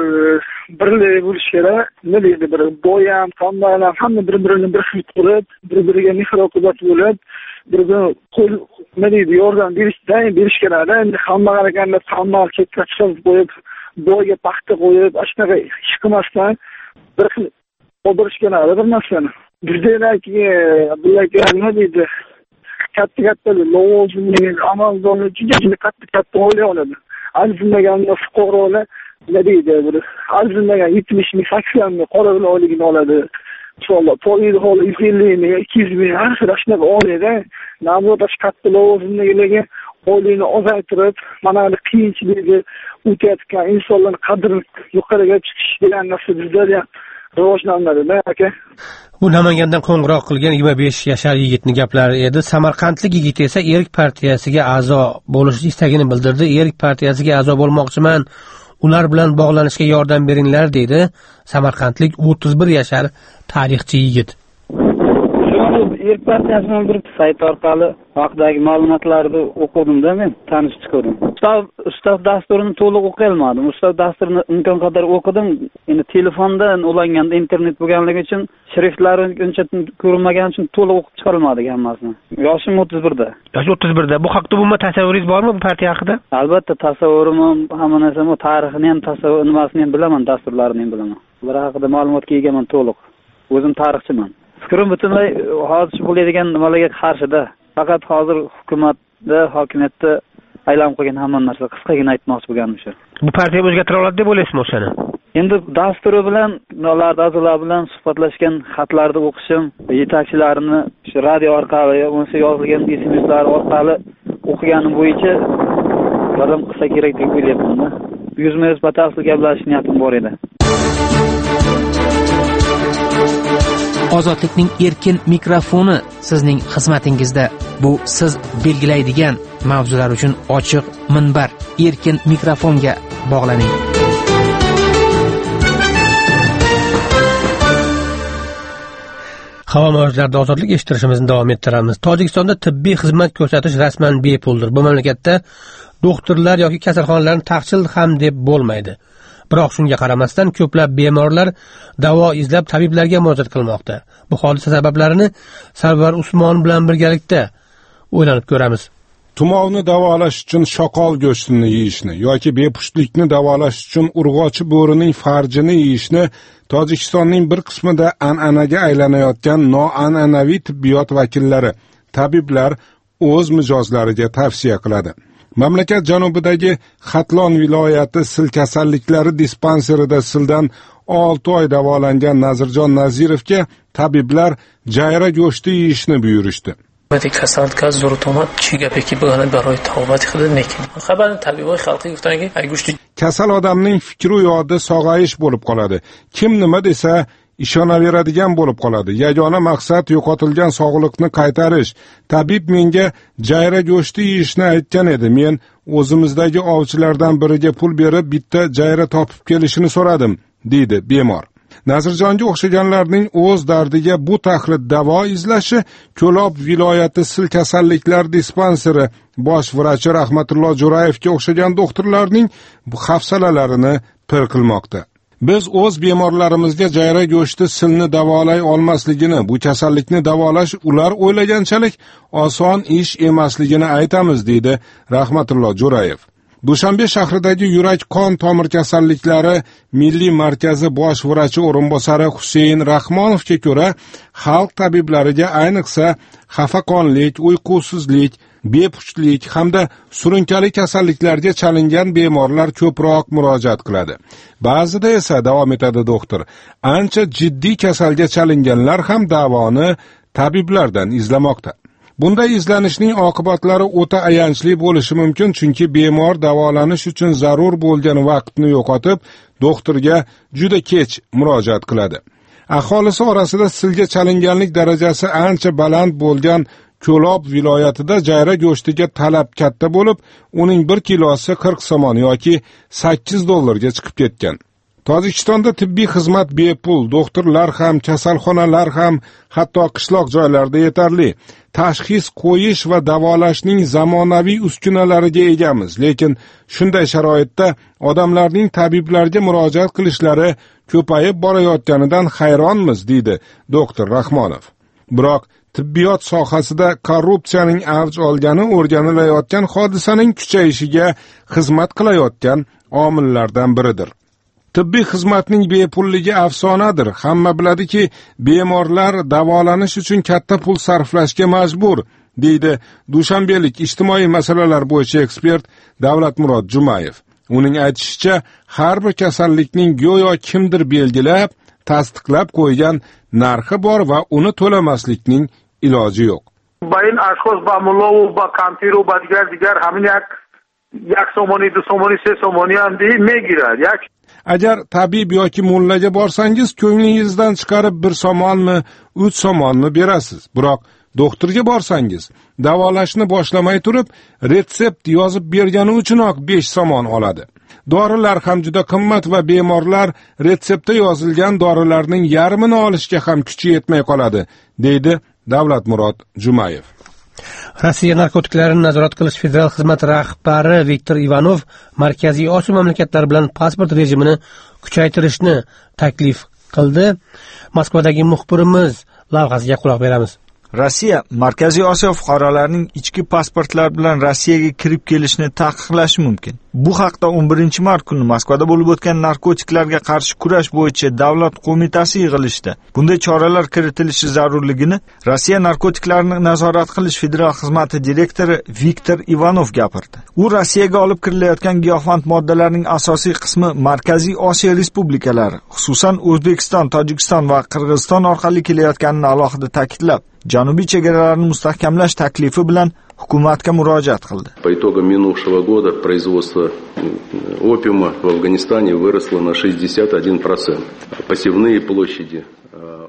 birlik bo'lish kerak. Nima deydi, bir bo'yam, qonlar hamma bir-birini bir xil ko'rib, bir-biriga mehr-oqibat bo'lib, bir-birini qo'l nima deydi, yordam berishdan berish kerak. Endi hamma harakatlar hamma chetga chiqib qo'yib, bo'yga paxta qo'yib, shunaqa ish qilmasdan bir xil o'ldirish kerak bir narsani. Bizdagi Abdullaga nima deydi, katta-katta lavozimli amaldorlar juda katta-katta o'ylay oladi. Arzimagan fuqarolar nima deydi, bir arzimagan yetmish ming, sakson ming qora oyligini oladi. Inshaalloh to'yni holi yuz ellik ming, ikki yuz ming har xil shunaqa olaydi. Navbatda katta lavozimdagilarga oyligini ozaytirib, mana bu qiyinchilikni o'tayotgan insonlarning qadri yuqoriga chiqish degan narsa bizda ham rivojlanadi-da aka. Bu Namangandan qo'ng'iroq qilgan yigirma besh yashar yigitning gaplari edi. Samarqandlik yigit esa Erik partiyasiga a'zo bo'lish istagini bildirdi. Erik partiyasiga a'zo bo'lmoqchiman, ular bilan bog'lanishga yordam beringlar deydi Samarqandlik o'ttiz bir yashar tarixchi yigit. Erik partiyasining bir sayti orqali haqdagi ma'lumotlarni o'qidim-da, men tanishib chiqdim. Ustav ustav dasturini to'liq o'qiy olmadim. Ustav dasturini imkon qadar o'qidim. Endi telefondan ulanganda internet bo'lganligi uchun shriftlar uncha ko'rinmagani uchun to'liq o'qib chiqara olmadik hammasini. Yoshim o'ttiz birda. Yosh o'ttiz birda. Bu haqda umuman tasavvuringiz bormi bu partiya haqida? Albatta tasavvurim, hamma narsam, tarixini ham, tasavvur nimasini ham bilaman, dasturlarini ham bilaman. Bular haqida ma'lumotga egaman to'liq. O'zim tarixchiman. Fikrim butunlay hozir bo'ladigan nimalarga qarshida. Faqat hozir hukumatda, hokimiyatda aylanib qolgan hamma narsa qisqagina aytmoqchi bo'lganim shu. Bu partiya o'zgartira oladi deb o'ylaysizmi o'shani? Endi dasturi bilan, ular a'zolar bilan suhbatlashgan xatlarni o'qishim, yetakchilarini shu radio orqali, bo'lmasa yozilgan S M Slar orqali o'qiganim bo'yicha yordam qilsa kerak deb o'ylayapman-da. Yuzma-yuz batafsil gaplashish niyatim bor edi. ozodlikning erkin mikrofoni sizning xizmatingizda. Bu siz belgilaydigan mavzular uchun ochiq minbar. Erkin mikrofonga bog'laning. Havo mavjlarida ozodlik eshittirishimizni davom ettiramiz. Tojikistonda tibbiy xizmat ko'rsatish rasman bepuldir. Bu mamlakatda doktorlar yoki kasalxonalarni taqchil ham deb bo'lmaydi. Biroq shunga qaramasdan ko'plab bemorlar davo izlab tabiblarga murojaat qilmoqda. Bu hodisa sabablarini Sarvar Usmon bilan birgalikda o'ylanib ko'ramiz. Tumovni davolash uchun shoqol go'shtini yeyishni yoki bepushtlikni davolash uchun urg'ochi bo'rining farjini yeyishni Tojikistonning bir qismida an'anaga aylanayotgan noan'anaviy tibbiyot vakillari, tabiblar o'z mijozlariga tavsiya qiladi. Mamlakat janubidagi Xatlon viloyati sil kasalliklari dispanserida sildan olti oy davolangan Nazirjon Nazirovga tabiblar jayra go'shti yeyishni buyurishdi. وقتی کسان که از ضرورت اومد چی گپی که بگن برای تقاوت خود نکن خبر طبیبای خلقی گفتن که اگه گوشت kasal odamning fikri u yodi sog'ayish bo'lib qoladi. Kim nima desa ishonaveradigan bo'lib qoladi. Yagona maqsad yo'qotilgan sog'liqni qaytarish. Tabib menga jayra go'shti yeyishni aytgan edi. Men o'zimizdagi ovchilardan biriga pul berib bitta jayra topib kelishini so'radim, deydi bemor. Nazirjonga o'xshaganlarning o'z dardiga bu taxlit davo izlashi Ko'lob viloyati sil kasalliklar dispanseri bosh vrachi Rahmatullo Jo'rayevga o'xshagan doktorlarning bu hafsalalarini pir qilmoqda. Biz o'z bemorlarimizga jayra go'shti silni davolay olmasligini, bu kasallikni davolash ular o'ylaganchalik oson ish emasligini aytamiz, deydi Rahmatullo Jo'rayev. Dushanbe shahridagi yurak qon tomir kasalliklari milliy markazi bosh vrachi o'rinbosari Husayn Rahmonovga ko'ra, xalq tabiblariga ayniqsa xafaqonlik, uyqusizlik, bepushtlik hamda surunkali kasalliklarga chalingan bemorlar ko'proq murojaat qiladi. Ba'zida esa, davom etadi doktor, ancha jiddiy kasalga chalinganlar ham davoni tabiblardan izlamoqda. Bunday izlanishning oqibatlari o'ta ayanchli bo'lishi mumkin, chunki bemor davolanish uchun zarur bo'lgan vaqtni yo'qotib, doktorga juda kech murojaat qiladi. Aholisi orasida silga chalinganlik darajasi ancha baland bo'lgan Ko'lob viloyatida jayra go'shtiga talab katta bo'lib, uning bir kilosi qirq somon yoki sakkiz dollarga chiqib ketgan. Tojikistonda tibbiy xizmat bepul, doktorlar ham, kasalxonalar ham, hatto qishloq joylarda yetarli. Tashxis qo'yish va davolashning zamonaviy uskunalariga egamiz, lekin shunday sharoitda odamlarning tabiblarga murojaat qilishlari ko'payib borayotganidan hayronmiz, deydi doktor Rahmonov. Biroq tibbiyot sohasida korrupsiyaning avj olgani o'rganilayotgan hodisaning kuchayishiga xizmat qilayotgan omillardan biridir. Tibbiy xizmatning bepulligi afsonadir. Hamma biladiki, bemorlar davolanish uchun katta pul sarflashga majbur, deydi Dushanbelik ijtimoiy masalalar bo'yicha ekspert Davlatmurod Jumayev. Uning aytishicha, har bir kasallikning go'yo kimdir belgilab, tasdiqlab qo'ygan narxi bor va uni to'lamaslikning iloji yo'q. با این اشخاص با ملا و با کمپیر و با دیگر دیگر همین یک یک سومانی دو سومانی سه سومانی هم دی میگیرد. یک Agar tabib yoki mullaga borsangiz, ko'nglingizdan chiqarib bir somonmi, uch somonmi berasiz. Biroq doktorga borsangiz, davolashni boshlamay turib, retsept yozib bergani uchunoq besh somon oladi. Dorilar ham juda qimmat va bemorlar retseptda yozilgan dorilarning yarmini olishga ham kuchi yetmay qoladi, deydi Davlatmurod Jumayev. Rossiya narkotiklarini nazorat qilish federal xizmat rahbari Viktor Ivanov Markaziy Osiyo mamlakatlari bilan pasport rejimini kuchaytirishni taklif qildi. Moskvadagi muxbirimiz lavhasiga quloq beramiz. Rossiya Markaziy Osiyo fuqarolarining ichki pasportlar bilan Rossiyaga kirib kelishni taqiqlashi mumkin. Bu haqda o'n birinchi mart kuni Moskvada bo'lib o'tgan narkotiklarga qarshi kurash bo'yicha davlat qo'mitasi yig'ilishida bunday choralar kiritilishi zarurligini Rossiya narkotiklarni nazorat qilish federal xizmati direktori Viktor Ivanov gapirdi. U Rossiyaga olib kirilayotgan giyohvand moddalarning asosiy qismi Markaziy Osiyo respublikalari, xususan O'zbekiston, Tojikiston va Qirg'iziston orqali kelayotganini alohida ta'kidlab, janubiy chegaralarni mustahkamlash taklifi bilan hukumatga murojaat qildi. По итогам минувшего года производство опиума в Афганистане выросло на шестьдесят один процент. Посевные площади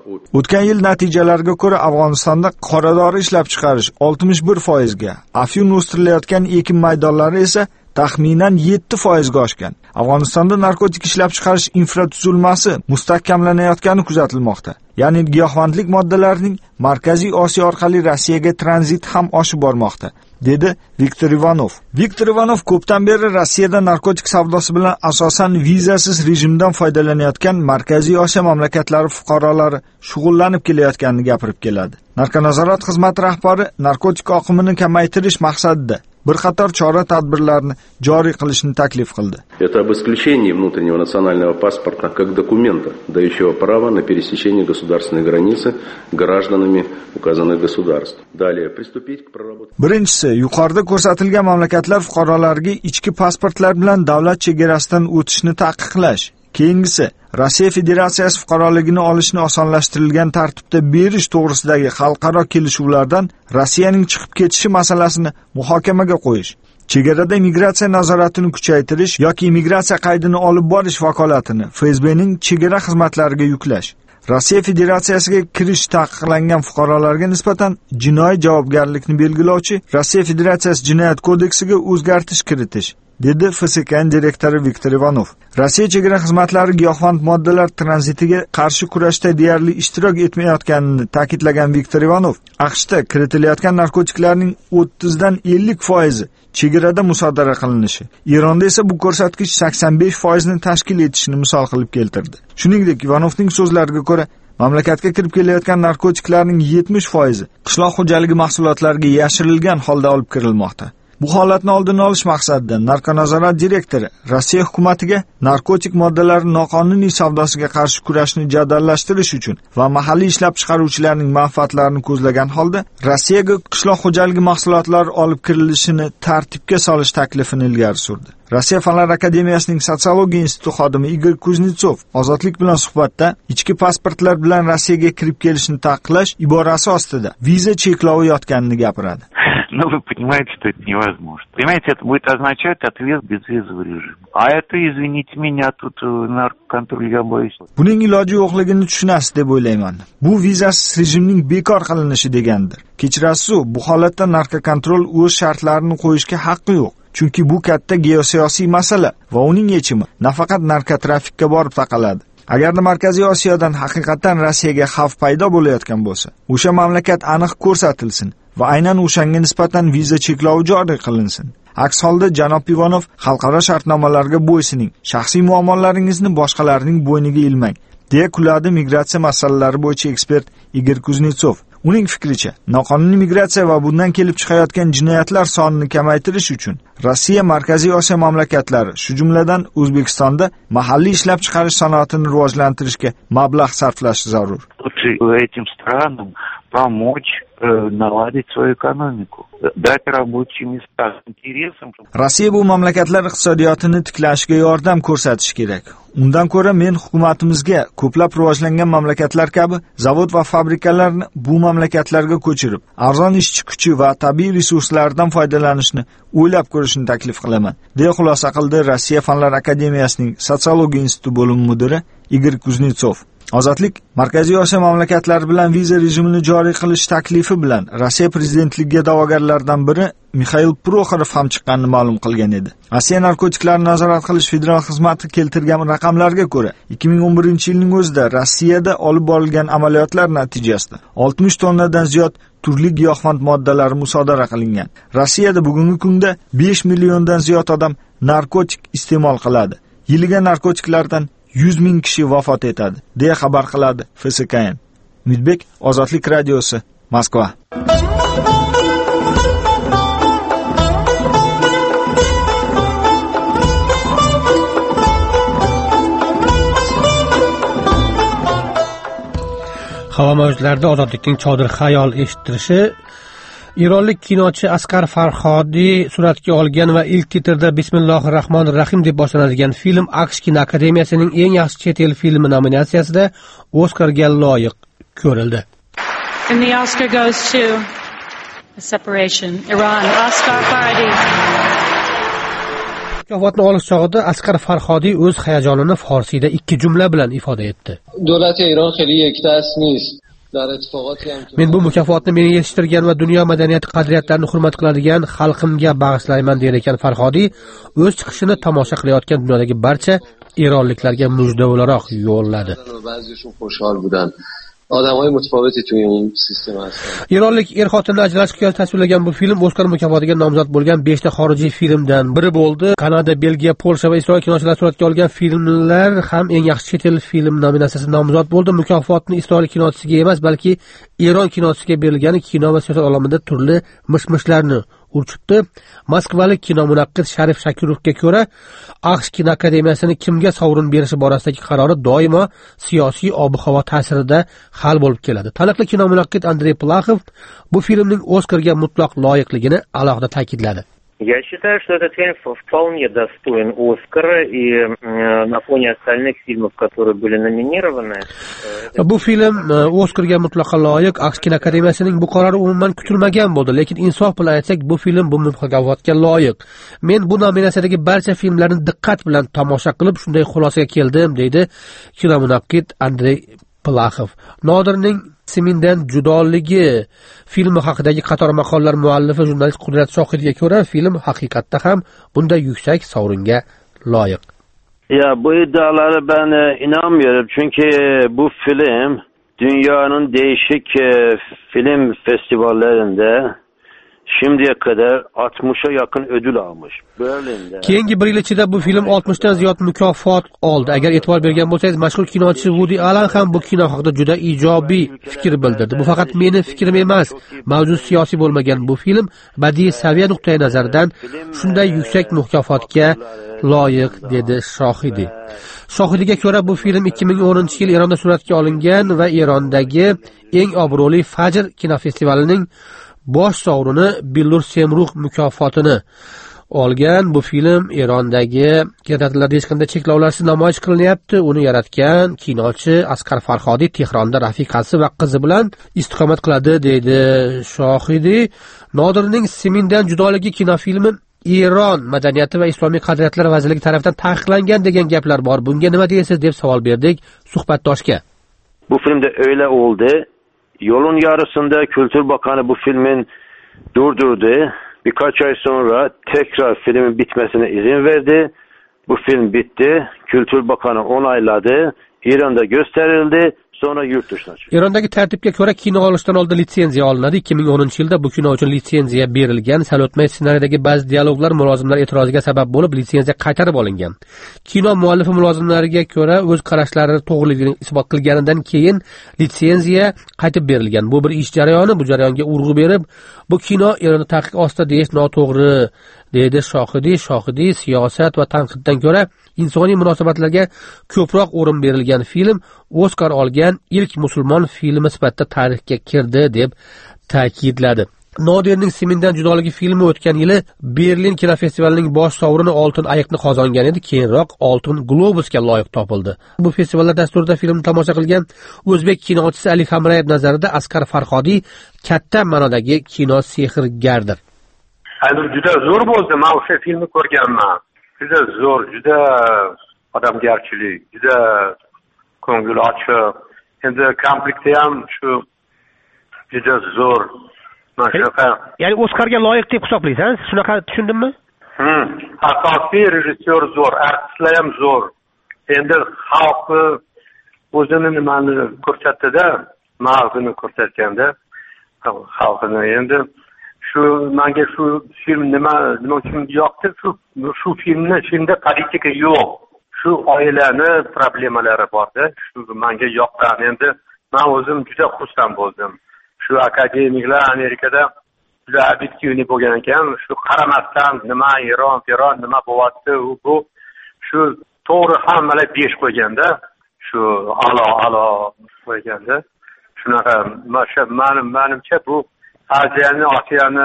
O'tgan yil natijalariga ko'ra Afg'onistonda qoradori ishlab chiqarish oltmish bir foizga, afyun o'stirilayotgan ekin maydonlari esa taxminan yetti foizga oshgan. Afg'onistonda narkotik ishlab chiqarish infratuzilmasi mustahkamlanayotgani kuzatilmoqda. Ya'ni giyohvandlik moddalarining Markaziy Osiyo orqali Rossiyaga tranzit ham oshib bormoqda, dedi Viktor Ivanov. Viktor Ivanov ko'pdan beri Rossiyada narkotik savdosi bilan asosan vizasiz rejimdan foydalanayotgan Markaziy Osiyo mamlakatlari fuqarolari shug'ullanib kelayotganini gapirib keladi. Narkonazorat xizmati rahbari narkotik oqimini kamaytirish maqsadida bir qator chora-tadbirlarni joriy qilishni taklif qildi. Это об исключении внутреннего национального паспорта как документа, дающего право на пересечение государственной границы гражданами указанных государств. Далее приступить к проработке. Birinchisi, yuqorida ko'rsatilgan mamlakatlar fuqarolariga ichki pasportlar bilan davlat chegarasidan o'tishni taqiqlash. Keyingisi, Rossiya Federatsiyasi fuqaroligini olishni osonlashtirilgan tartibda berish to'g'risidagi xalqaro kelishuvlardan Rossiyaning chiqib ketishi masalasini muhokamaga qo'yish. Chegarada migratsiya nazoratini kuchaytirish yoki migratsiya qaydini olib borish vakolatini F S B'ning chegara xizmatlariga yuklash. Rossiya Federatsiyasiga kirish taqiqlangan fuqarolarga nisbatan jinoiy javobgarlikni belgilovchi Rossiya Federatsiyasi jinoyat kodeksiga o'zgartirish kiritish, dedi F S K direktori Viktor Ivanov. Rossiya chegara xizmatlari giyohvand moddalar tranzitiga qarshi kurashda deyarli ishtirok etmayotganini ta'kidlagan Viktor Ivanov, AQShda kiritilayotgan narkotiklarning o'ttiz dan ellik foizi chegarada musodara qilinishi, Eronda esa bu ko'rsatkich sakson besh foizni tashkil etishini misol qilib keltirdi. Shuningdek, Ivanovning so'zlariga ko'ra, mamlakatga kirib kelayotgan narkotiklarning yetmish foizi qishloq xo'jaligi mahsulotlariga yashirilgan holda olib kirilmoqda. Bu holatni oldini olish maqsadida narkonazorat direktori Rossiya hukumatiga narkotik moddalar noqonuniy savdosiga qarshi kurashni jadallashtirish uchun va mahalliy ishlab chiqaruvchilarning manfaatlarini ko'zlagan holda Rossiyaga qishloq xo'jaligi mahsulotlari olib kirilishini tartibga solish taklifini ilgari surdi. Rossiya Fanlar akademiyasining sotsiologiya instituti xodimi Igor Kuznetsov Ozodlik bilan suhbatda ichki pasportlar bilan Rossiyaga kirib kelishni taqiqlash iborasi ostida viza cheklovi yotganini gapiradi. Но вы понимаете, что это невозможно. Понимаете, это будет означать отъезд безвизовый режим. А это, извините меня, тут наркоконтроль, я боюсь. Buning iloji yo'qligini tushunasiz deb o'ylayman. Bu vizasiz rejimning bekor qilinishi degandir. Kechirasiz, bu holatda narkokontrol o'z shartlarini qo'yishga haqqi yo'q. Chunki bu katta geosiyosiy masala va uning yechimi nafaqat narkotrafikka borib taqaladi. Agarda Markaziy Osiyodan haqiqatan Rossiyaga xavf paydo bo'layotgan bo'lsa, o'sha mamlakat aniq ko'rsatilsin va aynan o'shanga nisbatan viza cheklovi joriy qilinsin. Aks holda janob Ivanov xalqaro shartnomalarga bo'ysuning, shaxsiy muammolaringizni boshqalarning bo'yniga ilmang, deya kuladi migratsiya masalalari bo'yicha ekspert Igor Kuznetsov. Uning fikricha, noqonuniy migratsiya va bundan kelib chiqayotgan jinoyatlar sonini kamaytirish uchun Rossiya Markaziy Osiyo mamlakatlari, shu jumladan O'zbekistonda mahalliy ishlab chiqarish sanoatini rivojlantirishga mablag' sarflashi zarur. Этим странам помочь наладить свою экономику, дать рабочие места с интересом. Rossiya bu mamlakatlar iqtisodiyotini tiklashiga yordam ko'rsatishi kerak. Undan ko'ra men hukumatimizga ko'plab rivojlangan mamlakatlar kabi zavod va fabrikalarni bu mamlakatlarga ko'chirib, arzon ishchi kuchi va tabiiy resurslardan foydalanishni o'ylab ko'rishni taklif qilaman, deya xulosa qildi Rossiya Fanlar akademiyasining sotsiologiya instituti bo'lim mudiri Igor Kuznetsov. Ozodlik Markaziy Osiyo mamlakatlari bilan viza rejimini joriy qilish taklifi bilan Rossiya prezidentligiga da'vogarlardan biri Mikhail Proxorov ham chiqqanini ma'lum qilgan edi. Rossiya narkotiklarni nazorat qilish federal xizmati keltirgan raqamlarga ko'ra, ikki ming o'n birinchi yilning o'zida Rossiyada olib borilgan amaliyotlar natijasida oltmish tonnadan ziyod turli giyohvand moddalar musodara qilingan. Rossiyada bugungi kunda besh milliondan ziyod odam narkotik iste'mol qiladi. Yiliga narkotiklardan yuz ming kishi vafot etadi, deya xabar qiladi F S K N. Umidbek, Ozodlik radiosi, Moskva. Havo mavjlarida ozodlikning chodir xayol eshittirishi. Eronlik kinochi Asqar Farhodiy suratga olgan va ilk titrda Bismillohir Rahmonir Rahim deb boshlanadigan film AQSh Kino akademiyasining eng yaxshi chet el filmi nominatsiyasida Oscarga loyiq ko'rildi. And the Oscar goes to A Separation, Iran, Asghar Farhadi. Mukofotni olish chog'ida Asqar Farhodiy o'z hayajonini forsiyda ikki jumla bilan ifoda etdi. Davlat Eron xeyli yaktas نیست. Men bu mukofotni meni yetishtirgan va dunyo madaniyati qadriyatlarini hurmat qiladigan xalqimga bag'ishlayman der ekan Farhodiy o'z chiqishini tomosha qilayotgan dunyodagi barcha eronliklarga mujda o'laroq yo'lladi. Ba'zishon xushhal budan. Odamlar mutafoviti to'y این سیستم هستن. Eronlik er-xotinni ajralish hikoyasi tasvirlagan bu film Oskar mukofotiga nomzod bo'lgan beshta xorijiy filmdan biri bo'ldi. Kanada, Belgiya, Polsha va Isroil kinochilar suratga olgan filmlar ham eng yaxshi chet el film nominatsiyasiga nomzod bo'ldi. Mukofotni Isroil kinochisiga emas, balki Eron kinochisiga berilgani kino va siyosat olamida turli mish-mishlarni urchitdi. Moskvalik kino munaqqid Sharif Shakirovga ko'ra, AQSh kino akademiyasining kimga sovrin berishi borasidagi qarori doimo siyosiy ob-havo ta'sirida hal bo'lib keladi. Taniqli kino munaqqid Andrey Plaxov bu filmning Oskarga mutlaq loyiqligini alohida ta'kidladi. Я считаю, что этот фильм вполне достоин Оскара, и э, на фоне остальных фильмов, которые были номинированы... Э, bu film Oskarga mutlaqo loyiq. AQSh kino akademiyasining bu qarori umuman kutilmagan bo'ldi, lekin insof bilan aytsak, bu film bu mukofotga loyiq. Men bu nominatsiyadagi barcha filmlarni diqqat bilan tomosha qilib, shunday xulosaga keldim, deydi kino munaqqid Andrey Plaxov. Nodirning Simindan judoligi filmi haqidagi qator maqolalar muallifi jurnalist Qudrat Shohidga ko'ra, film haqiqatda ham bunday yuksak sovringa loyiq. Ya bu iddialara ben inanmıyorum çünkü bu film dünyanın değişik film festivallerinde şimdiye kadar altmışa yakın ödül almış. Berlin'de. Keyingi bir yil ichida bu film oltmishdan ziyod mukofot oldi. Agar e'tibor bergan bo'lsangiz, mashhur kinochi Woody Allen ham bu kino haqida juda ijobiy fikr bildirdi. Bu faqat meni fikrim emas. Mavzu siyosiy bo'lmagan bu film badiiy saviya nuqtai nazaridan shunday yuksak mukofotga loyiq, dedi Shohidi. Shohidiga ko'ra, bu film ikki ming o'ninchi yil Eronda suratga olingan va Erondagi eng obro'li Fajr kinofestivalining bosh sovrini Billur Semruh mukofotini olgan. Bu film Erondagi kinoteatrlarda hech qanday cheklovlarsiz namoyish qilinyapti. Uni yaratgan kinochi Asqar Farhodiy Tehronda rafiqasi va qizi bilan istiqomat qiladi, deydi Shohidi. Nodirning Simindan judoligi kinofilmi Eron madaniyati va islomiy qadriyatlar vazirligi tomonidan taqiqlangan degan gaplar bor. Bunga nima deysiz deb savol berdik suhbatdoshga. Bu filmde öyle oldu. Yolun yarısında Kültür Bakanı bu filmin durdurdu. Birkaç ay sonra tekrar filmin bitmesine izin verdi. Bu film bitti. Kültür Bakanı onayladı. İran'da gösterildi. Sonra yurt dışına chiqdi. Erondagi tartibga ko'ra kino olishdan oldin litsenziya olinadi. ikki ming o'ninchi yilda bu kino uchun litsenziya berilgan. Sal o'tmay ssenariydagi ba'zi dialoglar mulozimlar e'tiroziga sabab bo'lib litsenziya qaytarib olingan. Kino muallifi mulozimlariga ko'ra o'z qarashlari to'g'riligini isbot qilganidan keyin litsenziya qaytib berilgan. Bu bir ish jarayoni. Bu jarayonga urg'u berib, bu kino Eronda taqiq ostida deyish noto'g'ri, deydi Shohidi. Shohidi siyosat va tanqiddan ko'ra insoniy munosabatlarga ko'proq o'rin berilgan film Oskar olgan ilk musulmon filmi sifatida tarixga kirdi deb ta'kidladi. Nodirning Simindan judoligi filmi o'tgan yili Berlin kinofestivalining bosh sovrini Oltin ayiqni qozongan edi. Keyinroq Oltin globusga loyiq topildi. Bu festivallar dasturida filmni tomosha qilgan o'zbek kinochisi Ali Hamrayev nazarida Asqar Farhodiy katta ma'nodagi kino sehrgardir. Hali juda zo'r bo'ldi. Men o'sha filmni ko'rganman. Juda zo'r, juda odamgarchilik, juda ko'ngil ochiq. Endi komplekti ham shu juda zo'r. Mana shunaqa. Ya'ni Oskarga loyiq deb hisoblaysiz, shunaqa tushundimmi? Hmm. Asosiy rejissyor zo'r, artistlar ham zo'r. Endi xalqni o'zini nimani ko'rsatdi-da, mag'zini ko'rsatganda xalqini endi shu menga shu film nima nima uchun yoqdi, shu shu filmni filmda politika yo'q. Shu oilani problemalari borda, shu menga yoqqan. Endi men o'zim juda xursand bo'ldim. Shu akademiklar Amerikada juda obyektivniy bo'lgan ekan, shu qaramasdan nima Eron, Eron nima bo'lyapti, u bu shu to'g'ri hammalar besh qo'yganda, shu alo alo qo'yganda, shunaqa mening menimcha bu Aziyani, Osiyani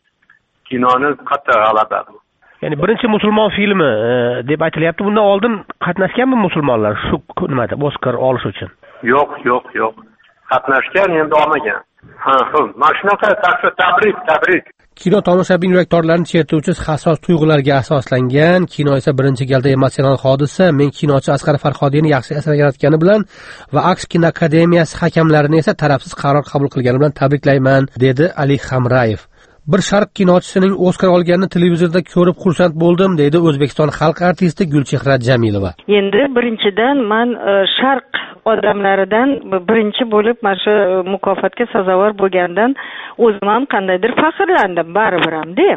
kinoni katta g'alaba bu. Ya'ni birinchi musulmon filmi deb aytilyapti. Bundan oldin qatnashganmi musulmonlar shu nimada Oskar olish uchun? Yo'q, yo'q, yo'q. Qatnashgan, endi olmagan. Ha, mana shunaqa tabrik, tabrik. Kino tomoshabin yurakdorlarni chertuvchi hassos tuyg'ularga asoslangan. Kino esa birinchi galda emotsional hodisa. Men kinochi Asqar Farhodiyni yaxshi asar yaratgani bilan va Aks kinoakademiyasi hakamlarini esa tarafsiz qaror qabul qilgani bilan tabriklayman, dedi Ali Hamrayev. Bir sharq kinochisining Oskar olganini televizorda ko'rib xursand bo'ldim, deydi O'zbekiston xalq artisti Gulchehra Jamilova. Endi birinchidan men sharq odamlaridan birinchi bo'lib mana shu mukofotga sazovor bo'lgandan o'zim ham qandaydir faxrlandim, baribir hamda.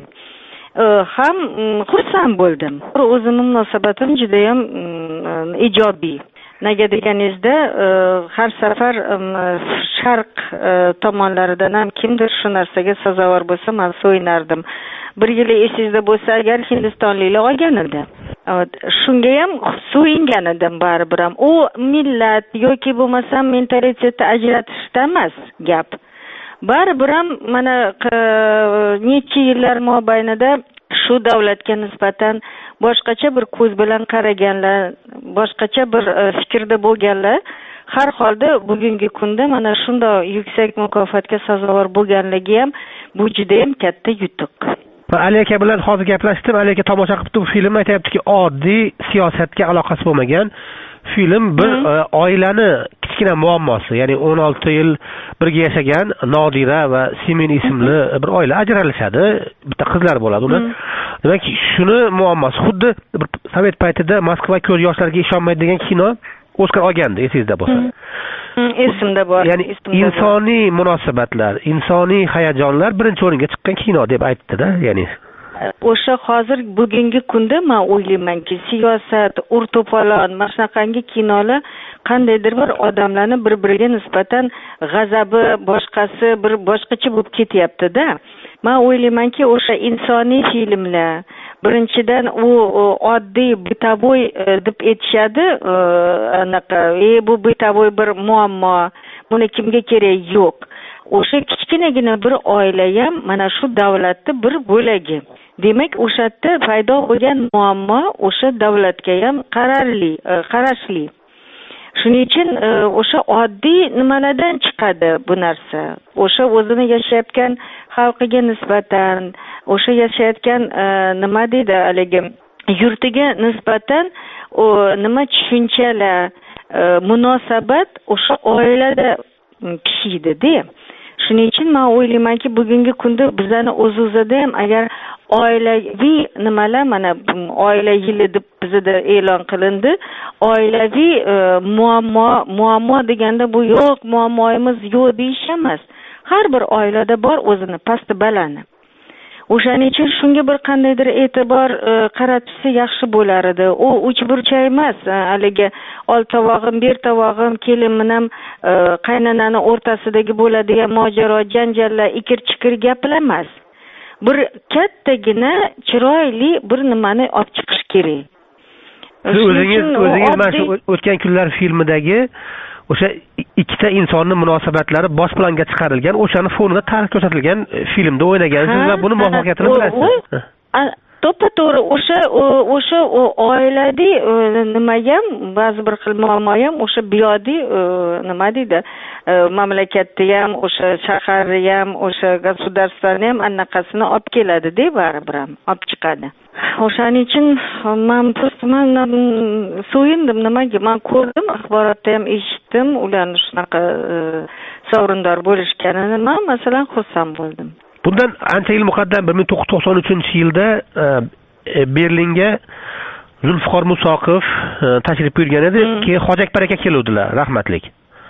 Ham xursand bo'ldim. O'zimning munosabatim juda ham ijobiy. Nega deganingizda har safar sharq tomonlaridan ham kimdir shu narsaga sazovor bo'lsa men so'ynardim. Bir yil esingizda bo'lsa agar hindistonliklar olgan edi. Shunga ham so'yingan edim baribir ham. U millat yoki bo'lmasa mentalitetni ajratishda emas gap. Baribir ham mana necha yillar mobaynida shu davlatga nisbatan boshqacha bir ko'z bilan qaraganlar, boshqacha bir fikrda bo'lganlar har holda bugungi kunda mana shunday yuksak mukofotga sazovor bo'lganligi ham bu juda ham katta yutuq. Ali aka bilan hozir gaplashdim. Ali aka tomosha qilibdi, bu film aytayaptiki, oddiy siyosatga aloqasi bo'lmagan film, bir oilani kichkina muammosi. Ya'ni o'n olti yil birga yashagan Nodira va Simin ismli bir oila ajralishadi. Bitta qizlar bo'ladi uni. Demak, shuni muammosi. Xuddi Sovet paytida Moskva ko'z yoshlarga ishonmaydigan kino Oskar olgandi, esingizda bo'lsa. Esimda bor. Ya'ni insoniy munosabatlar, insoniy hayajonlar birinchi o'ringa chiqqan kino deb aytdi-da, ya'ni o'sha hozir bugungi kunda men o'ylaymanki, siyosat, ur-to'polon, mana shunaqangi kinolar qandaydir bir odamlarni bir-biriga nisbatan g'azabi, boshqasi bir boshqacha bo'lib ketyapti-da. Men o'ylaymanki, o'sha insoniy filmlar birinchidan u oddiy bitovoy deb aytishadi, anaqa, "E bu bitovoy bir muammo, buni kimga kerak yo'q." O'sha kichkinagina bir oila ham mana shu davlatning bir bo'lagi. Demak, o'sha yerda paydo bo'lgan muammo o'sha davlatga ham qararli, qarashli. Shuning uchun o'sha oddiy nimalardan chiqadi bu narsa. O'sha o'zini yashayotgan xalqiga nisbatan, o'sha yashayotgan nima deydi haligi yurtiga nisbatan o nima tushunchalar, munosabat o'sha oilada pishiydi-da. Shuning uchun men o'ylaymanki, bugungi kunda bizlarning o'z-o'zida ham agar oilaviy nimalar, mana oila yili deb bizda e'lon qilindi, oilaviy muammo, muammo deganda bu yo'q, muammoimiz yo'q deyish emas. Har bir oilada bor o'zini pasti balani. O'shaning uchun shunga bir qandaydir e'tibor qaratsa yaxshi bo'lar edi. U uch burchak emas, haligi ol tovog'im, ber tovog'im, kelin ham qaynonani o'rtasidagi bo'ladigan mojaro, janjallar, ikir-chikir gaplar emas. Bir kattagina chiroyli bir nimani olib chiqish kerak. Siz o'zingiz o'zingiz mana shu o'tgan kunlar filmidagi o'sha ikkita insonning munosabatlari bosh planga chiqarilgan, o'shani fonida tarix ko'rsatilgan filmda o'ynagansiz va buni muvaffaqiyatini bilasiz. To'ppa-to'g'ri o'sha o'sha oiladi nima ham, ba'zi bir xil muammo ham o'sha biyodi nima deydi, mamlakatda ham, o'sha shaharda ham, o'sha государствоni ham anaqasini olib keladi-da, baribir ham olib chiqadi. O'shaning uchun men to'sman so'yindim, nimaga men ko'rdim, axborotda ham eshitdim, ularning shunaqa sovrindor bo'lishganini, men masalan xursand bo'ldim. Bundan ancha yil muqaddam bir ming to'qqiz yuz to'qson uchinchi yilda Berlinga Zulfiqor Musoqov tashrif buyurgan edi. Keyin Hoji Akbar aka keluvdilar, rahmatlik.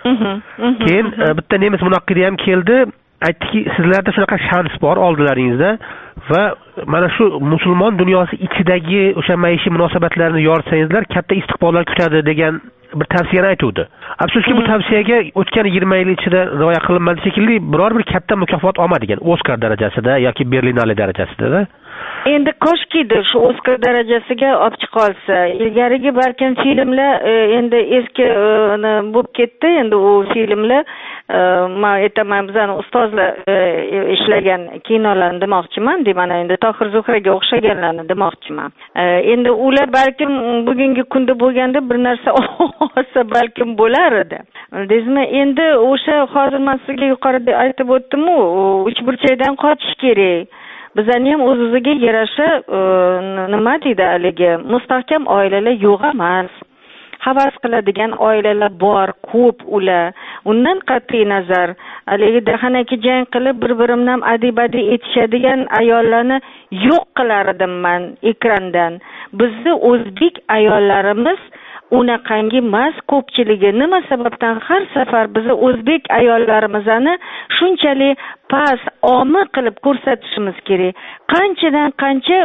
Keyin bitta nemis munaqqidi ham keldi, aytdiki, sizlarda shunaqa shans bor oldilaringizda va mana shu musulmon dunyosi ichidagi o'sha maishiy munosabatlarni yoritsangiz katta istiqbollar kutadi degan bir tavsiyani aytuvdi. Afsuski bu tavsiyaga o'tgan yigirma yil ichida rioya qilinmadi shekilli, biror bir katta mukofot olmadigan, Oskar darajasida yoki Berlinale darajasida. endi koshkidi shu Oskar darajasiga olib chiqa olsa. Ilgarigi balkim filmlar endi eski bo'lib ketdi, endi u filmlar men aytaman bizani ustozlar ishlagan kinolarni demoqchiman, mana endi Tohir Zuhraga o'xshaganlarni demoqchiman. Endi ular balkim bugungi kunda bo'lganda bir narsa olsa balkim bo'lar edi. Deysizmi? Endi o'sha hozir men sizga yuqorida aytib o'tdim-ku, uch burchakdan qochish kerak. Bizani ham o'z-o'ziga yarasha nima deydi haligi mustahkam oilalar yo'q emas. Havas qiladigan oilalar bor, ko'p ular. Undan qat'iy nazar, haligi dahanaki jang qilib bir-birimdan adibadi etishadigan ayollarni yo'q qilar edim men ekrandan. Bizni o'zbek ayollarimiz unaqangi emas, ko'pchiligi nima sababdan har safar bizni o'zbek ayollarimizni shunchalik past omi qilib ko'rsatishimiz kerak. Qanchadan qancha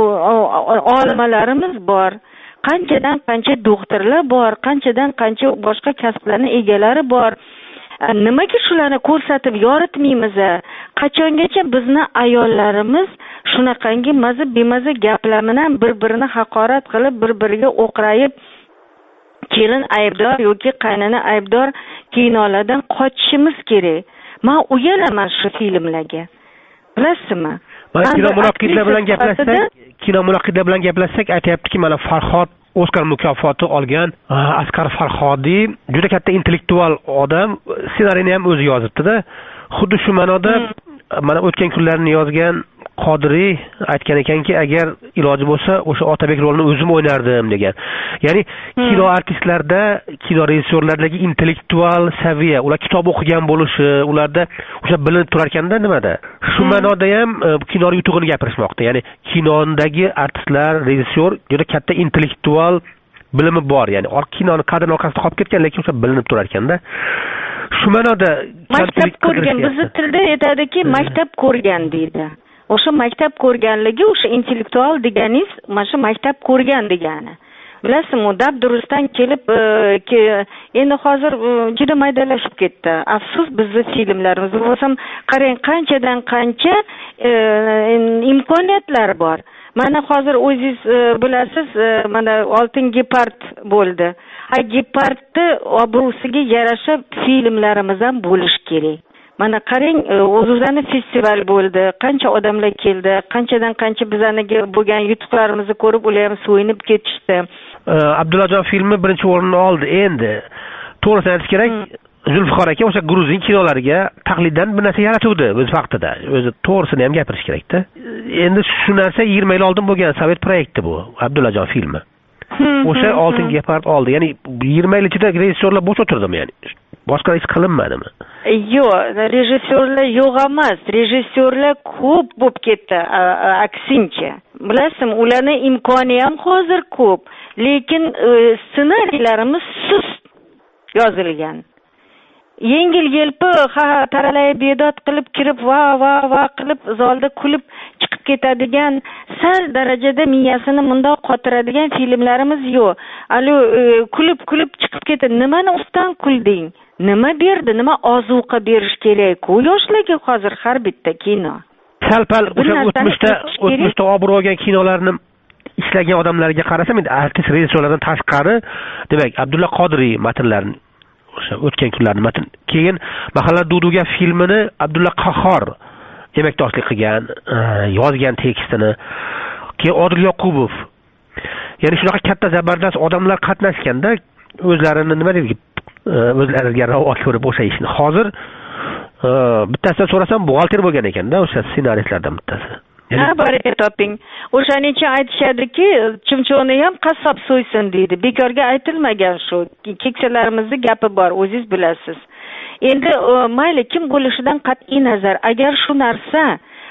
olimalarimiz bor, qanchadan qancha doktorlar bor, qanchadan qancha boshqa kasblarning egalari bor. Nimaga shularni ko'rsatib yoritmaymiz? Qachongacha bizni ayollarimiz shunaqangi maza bemaza gaplar bilan bir-birini haqorat qilib, bir-biriga o'qrayib kelin aybdor yoki qaynona aybdor kinolardan qochishimiz kerak. Men uyalaman shu filmlarga. Bilasizmi? Mana kino munoqidlar bilan gaplashsak, kino munoqidlar bilan gaplashsak aytayaptiki, mana Farhod Oskar mukofoti olgan Asqar Farhodiy juda katta intellektual odam, ssenariyni ham o'zi yozibdi-da. Xuddi shu ma'noda mana o'tgan kunlarni yozgan Qodiriy aytgan ekanki, agar iloji bo'lsa o'sha Otabek rolini o'zim o'ynardim degan. Ya'ni kino artistlarda, kino rejissyorlardagi intellektual saviya, ular kitob o'qigan bo'lishi, ularda o'sha bilinib turar ekanda nimada. Shu ma'noda ham kinoning yutug'ini gapirishmoqda. Ya'ni kinodagi artistlar, rejissyor juda katta intellektual bilimi bor. Ya'ni kinoni kadr orqasida qolib ketgan, lekin o'sha bilinib turar ekanda. Shu ma'noda maktab ko'rgan, bizni tilda aytadiki, maktab ko'rgan deydi. O'sha maktab ko'rganligi, o'sha intellektual deganingiz, mana shu maktab ko'rgan degani. Bilasizmi, dab durustdan kelib, endi hozir juda maydalashib ketdi. Afsus, bizning filmlarimiz bo'lsam, qarang, qanchadan qancha imkoniyatlar bor. Mana hozir o'zingiz bilasiz, mana Oltin Gepard bo'ldi. Ha, Gepardni obro'siga yarasha filmlarimiz ham bo'lish kerak. Mana qarang, o'zbekistonda festival bo'ldi, qancha odamlar keldi, qanchadan qancha bizaniga bo'lgan yutuqlarimizni ko'rib, ular ham so'yinib ketishdi. Abdullajon filmi birinchi o'rinni oldi. Endi to'g'risini aytish kerak, Zulfiqor aka o'sha gruzin kinolariga taqliddan bir narsa yaratuvdi o'z vaqtida. O'zi to'g'risini ham gapirish kerak-da. Endi shu narsa yigirma yil oldin bo'lgan Sovet proyekti bu, Abdullajon filmi. O'sha Oltin Gepard oldi. Ya'ni yigirma yil ichida rejissyorlar bo'sh o'tirdimi, ya'ni? Boshqa ish qilinmadimi? Yo'q, rejissyorlar yo'q emas, rejissyorlar ko'p bo'lib ketdi, aksincha. Bilasizmi, ularning imkoni ham hozir ko'p, lekin ssenariylarimiz sust yozilgan. Yengil-yelpi, ha, taralay bedod qilib kirib, va va va qilib zalda kulib chiqib ketadigan, sal darajada miyasini mundoq qotiradigan filmlarimiz yo'q. Alo, kulib-kulib chiqib ketdi. Nimani ustidan kulding? Nima berdi? Nima ozuqa berish kerak-ku yoshlarga hozir har bitta kino. Sal-pal o'sha o'tmishda, o'tmishda obro' olgan kinolarni ishlagan odamlarga qarasam, endi artist rejissyorlardan tashqari, demak, Abdulla Qodiriy matnlarini o'sha o'tgan kunlarni matn. Keyin Mahalla Duduga filmini Abdulla Qahhor emakdoshlik qilgan, yozgan tekstini. Keyin Odil Yoqubov. Ya'ni shunaqa katta zabardast odamlar qatnashganda o'zlarini nima deydi, o'zlariga ravo ko'rib o'sha ishni. Hozir bittasidan so'rasam, buxgalter bo'lgan ekanda o'sha ssenaristlardan bittasi. Ha, baraka toping. O'shaning aytishadiki, chimchoni ham qassob so'ysin deydi. Bekorga aytilmagan shu. Keksalarimizning gapi bor, o'zingiz bilasiz. Endi mayli kim bo'lishidan qat'iy nazar, agar shu narsa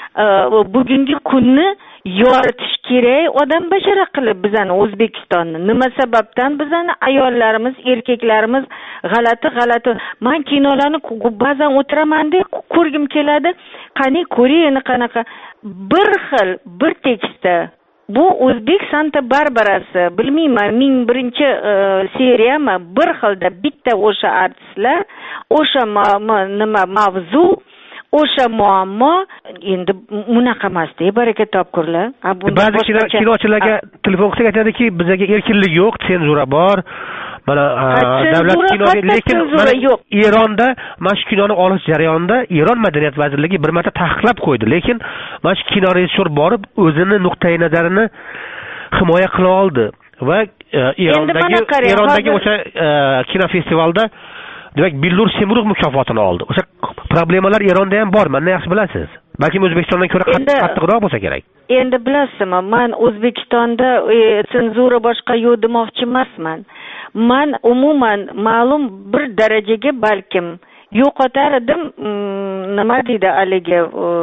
bugungi kunni yoritish kerak, odam bashara qilib bizani O'zbekistonni. Nima sababdan bizani ayollarimiz, erkaklarimiz g'alati-g'alati. Men kinolarni ba'zan o'tiraman-da, ko'rgim keladi. Qani ko'ring, qanaqa bir xil, bir tekstda. Bu O'zbek Santa Barbarasi, bilmayman, ming birinchi seriyami, bir xilda bitta o'sha artistlar, o'sha nima mavzu, o'sha muammo endi unaqa emasda baraka topkurlar. Ba'zi kinochilarga telefon qilsak aytadiki, bizga erkinlik yo'q, senzura bor. Mana davlat kinoga, lekin mana Eronda mana shu kinoni olish jarayonida Eron madaniyat vazirligi bir marta taqiqlab qo'ydi, lekin mana shu kino rejissyor borib o'zini nuqtai nazarini himoya qila oldi va Erondagi Erondagi o'sha kinofestivalda demak Billur Semurug' mukofotini oldi. O'sha problemalar Eronda ham bor, mana yaxshi bilasiz. Balki O'zbekistondan ko'ra qattiqroq bo'lsa kerak. Endi bilasizmi, men O'zbekistonda senzura boshqa yo'q demoqchi emasman. Men umuman ma'lum bir darajaga balkim yo'qotar edim, nima deydi haligi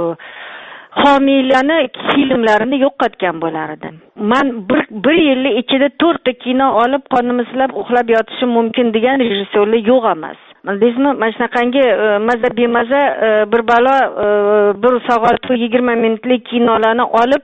homiylarni filmlarini yo'qotgan bo'lar edim. Men bir bir yillik ichida to'rtta kino olib qonimizlab uxlab yotishim mumkin degan rejissyorlar yo'q emas. Bizmi mana shunaqangi maza bemaza bir balo bir soat yigirma minutlik kinolarni olib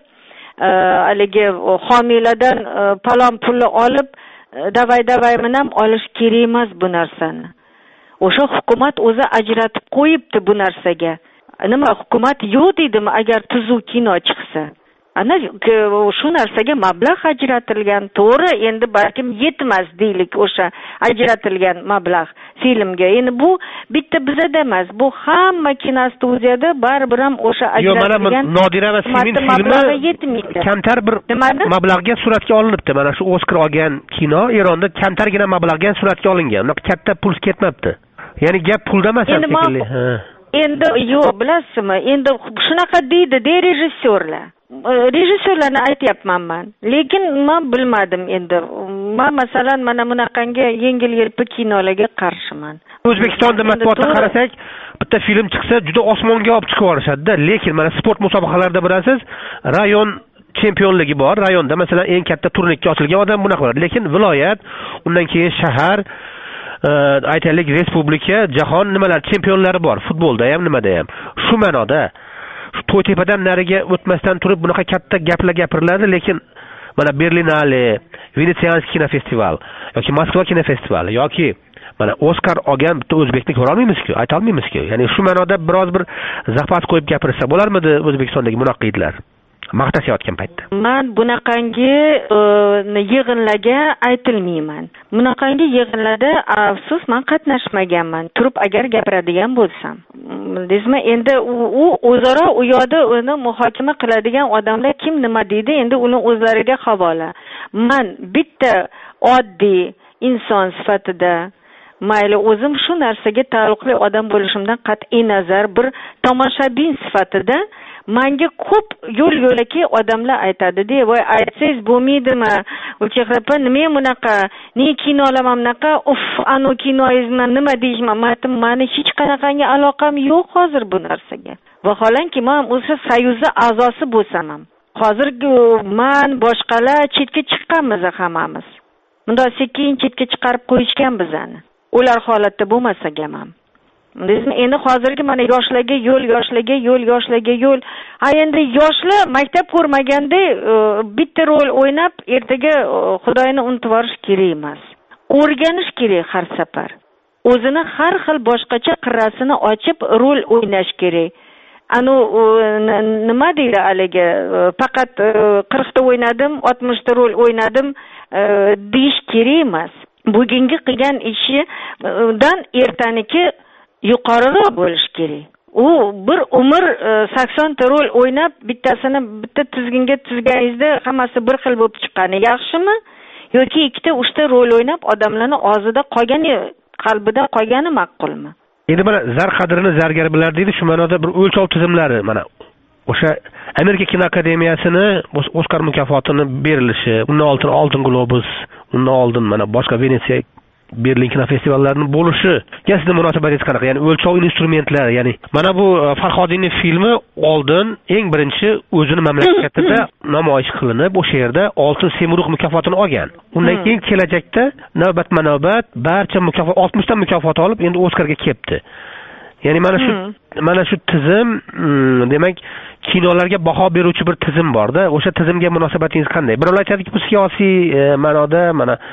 haligi homiylardan palon pulni olib davay-davay bilan olish kerak emas bu narsani. O'sha hukumat o'zi ajratib qo'yibdi bu narsaga. Nima hukumat yo'q deydimi agar tuzuv kino chiqsa? Ana shu narsaga mablag' ajratilgan, to'g'ri, endi balkim yetmas deylik o'sha ajratilgan mablag' filmga. Endi bu bitta bizada emas, bu hamma kinostudiyada baribir ham o'sha ajratilgan. Yo'q, mana Nodira va Simin filmi kamtar bir mablag'ga suratga olinibdi. Mana shu Oskar olgan kino Eronda kamtargina mablag'ga suratga olingan. Unaqa katta pul ketmabdi. Ya'ni gap pulda emas shekilli. Endi yo'q, bilasizmi? Endi shunaqa deydi-da rejissyorlar. Rejissyorlarni aytyapman men. Lekin men bilmadim endi. Men masalan mana bunaqangi yengil-yelpi kinolarga qarshiman. O'zbekistonda matbuotga qarasak, bitta film chiqsa juda osmonga olib chiqib yuborishadi-da. Lekin mana sport musobaqalarida bilasiz, rayon chempionligi bor. Rayonda masalan eng katta turnirga ochilgan odam bunaqa bo'ladi. Lekin viloyat, undan keyin shahar, aytaylik respublika, jahon nimalar chempionlari bor, futbolda ham, nimada ham. Shu ma'noda To'ytepadan nariga o'tmasdan turib bunaqa katta gaplar gapiriladi, lekin mana Berlinale, Venetsiyanskiy kinofestival yoki Moskva kinofestivali yoki mana Oskar olgan bitta o'zbekni ko'ra olmaymiz-ku, ayta olmaymiz-ku. Ya'ni shu ma'noda biroz bir zapas qo'yib gapirsa bo'larmidi O'zbekistondagi munaqqidlar maqtashayotgan paytda? Men bunaqangi yig'inlarga aytilmayman. Bunaqangi yig'inlarda afsus men qatnashmaganman. Turib agar gapiradigan bo'lsam, deysizmi, endi u o'zaro u yoqda uni muhokama qiladigan odamlar kim nima deydi, endi uning o'zlariga havola. Men bitta oddiy inson sifatida mayli o'zim shu narsaga taalluqli odam bo'lishimdan qat'iy nazar bir tomoshabin sifatida menga ko'p yo'l yo'laki odamlar aytadi-da, voy aytsangiz bo'lmaydimi? O'chaqrapa nima bunaqa? Ne kinolar bunaqa? Uf, anu kinoyingiz bilan nima deyishman? Meni hech qanaqangi aloqam yo'q hozir bu narsaga. Vaholanki men o'sha soyuzda a'zosi bo'lsam ham, hozir men boshqalar chetga chiqqanmiz hammamiz. Bunday sekin chetga chiqarib qo'yishgan bizani. Ular holatda bo'lmasaga ham. Endi hozirgi mana yoshlarga yo'l, yoshlarga yo'l, yoshlarga yo'l. Ha endi yoshlar maktab ko'rmaganda bitta rol o'ynab, ertaga Xudoyni unutib yuborish kerak emas. O'rganish kerak har safar. O'zini har xil boshqacha qirrasini ochib rol o'ynash kerak. Anu nima deydi haligi, faqat qirqta o'ynadim, oltmishta rol o'ynadim deyish kerak emas. Bugungi qilgan ishidan ertaniki yuqoriroq bo'lish kerak. U bir umr saksonta rol o'ynab, bittasini bitta tizginga tizganingizda hammasi bir xil bo'lib chiqqani yaxshimi? Yoki ikkita, uchta rol o'ynab odamlarning og'zida qolgani, qalbida qolgani ma'qulmi? Endi mana zar qadrini zargar bilar deydi, shu ma'noda bir o'lchov tizimlari mana o'sha Amerika kino akademiyasini Oskar mukofotini berilishi, undan oldin Oltin Globus, undan oldin mana boshqa Venetsiya, Berlin kinofestivallarining bo'lishiga sizning munosabatingiz qanaqa? Ya'ni o'lchov instrumentlar, ya'ni mana bu Farhodiyning filmi oldin eng birinchi o'zini mamlakatida namoyish qilinib, o'sha yerda Oltin Semurug' mukofotini olgan. Undan keyin kelajakda navbatma-navbat barcha mukofot oltmishta mukofot olib, endi Oskarga kelibdi. Ya'ni mana shu mana shu tizim, demak, kinolarga baho beruvchi bir tizim bor-da. O'sha tizimga munosabatingiz qanday? Birovlar aytadiki, bu siyosiy ma'noda mana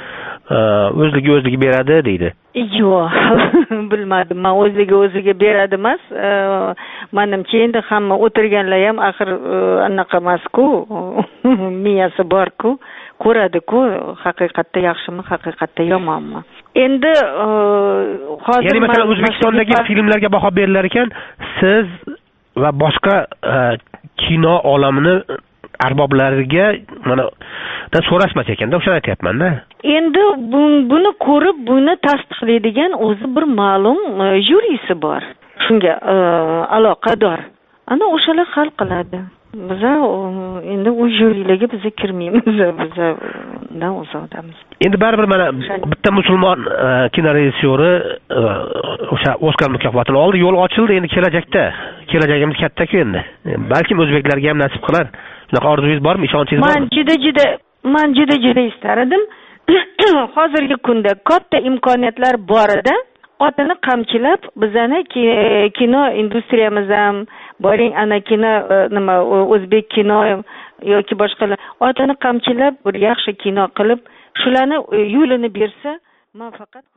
o'zligi o'ziga beradi deydi. Yo'q, bilmadim. Men o'zligi o'ziga beradi emas. Menimcha endi hamma o'tirganlar ham axir anaqa emas-ku, miyasi bor-ku, ko'radi-ku, haqiqatda yaxshimi, haqiqatda yomonmi. Endi hozir ya'ni masalan O'zbekistondagi filmlarga baho berilar ekan, siz va boshqa kino olamini arboblariga mana so'rashmas ekanda, o'shani aytyapman-da. Endi buni ko'rib, buni tasdiqlaydigan o'zi bir ma'lum jurisi bor. Shunga aloqador. Ana o'shalar hal qiladi. Biz endi u jurilarga biz kirmaymiz, biz undan uzoqdamiz. Endi baribir mana bitta musulmon kino rejissyori o'sha Oskar mukofotini oldi, yo'l ochildi. Endi kelajakda, kelajagimiz katta-ku endi. Balkim o'zbeklarga ham nasib qilar. Shunaqa orzungiz bormi, ishonchingiz bormi? Men juda-juda, men juda-juda istardim. Hozirgi kunda katta imkoniyatlar bor edi. Otini qamchilab, bizani kino industriyamiz ham, boring ana kino nima o'zbek kino yoki boshqalar otini qamchilab bir yaxshi kino qilib, shularni yo'lini bersa, men faqat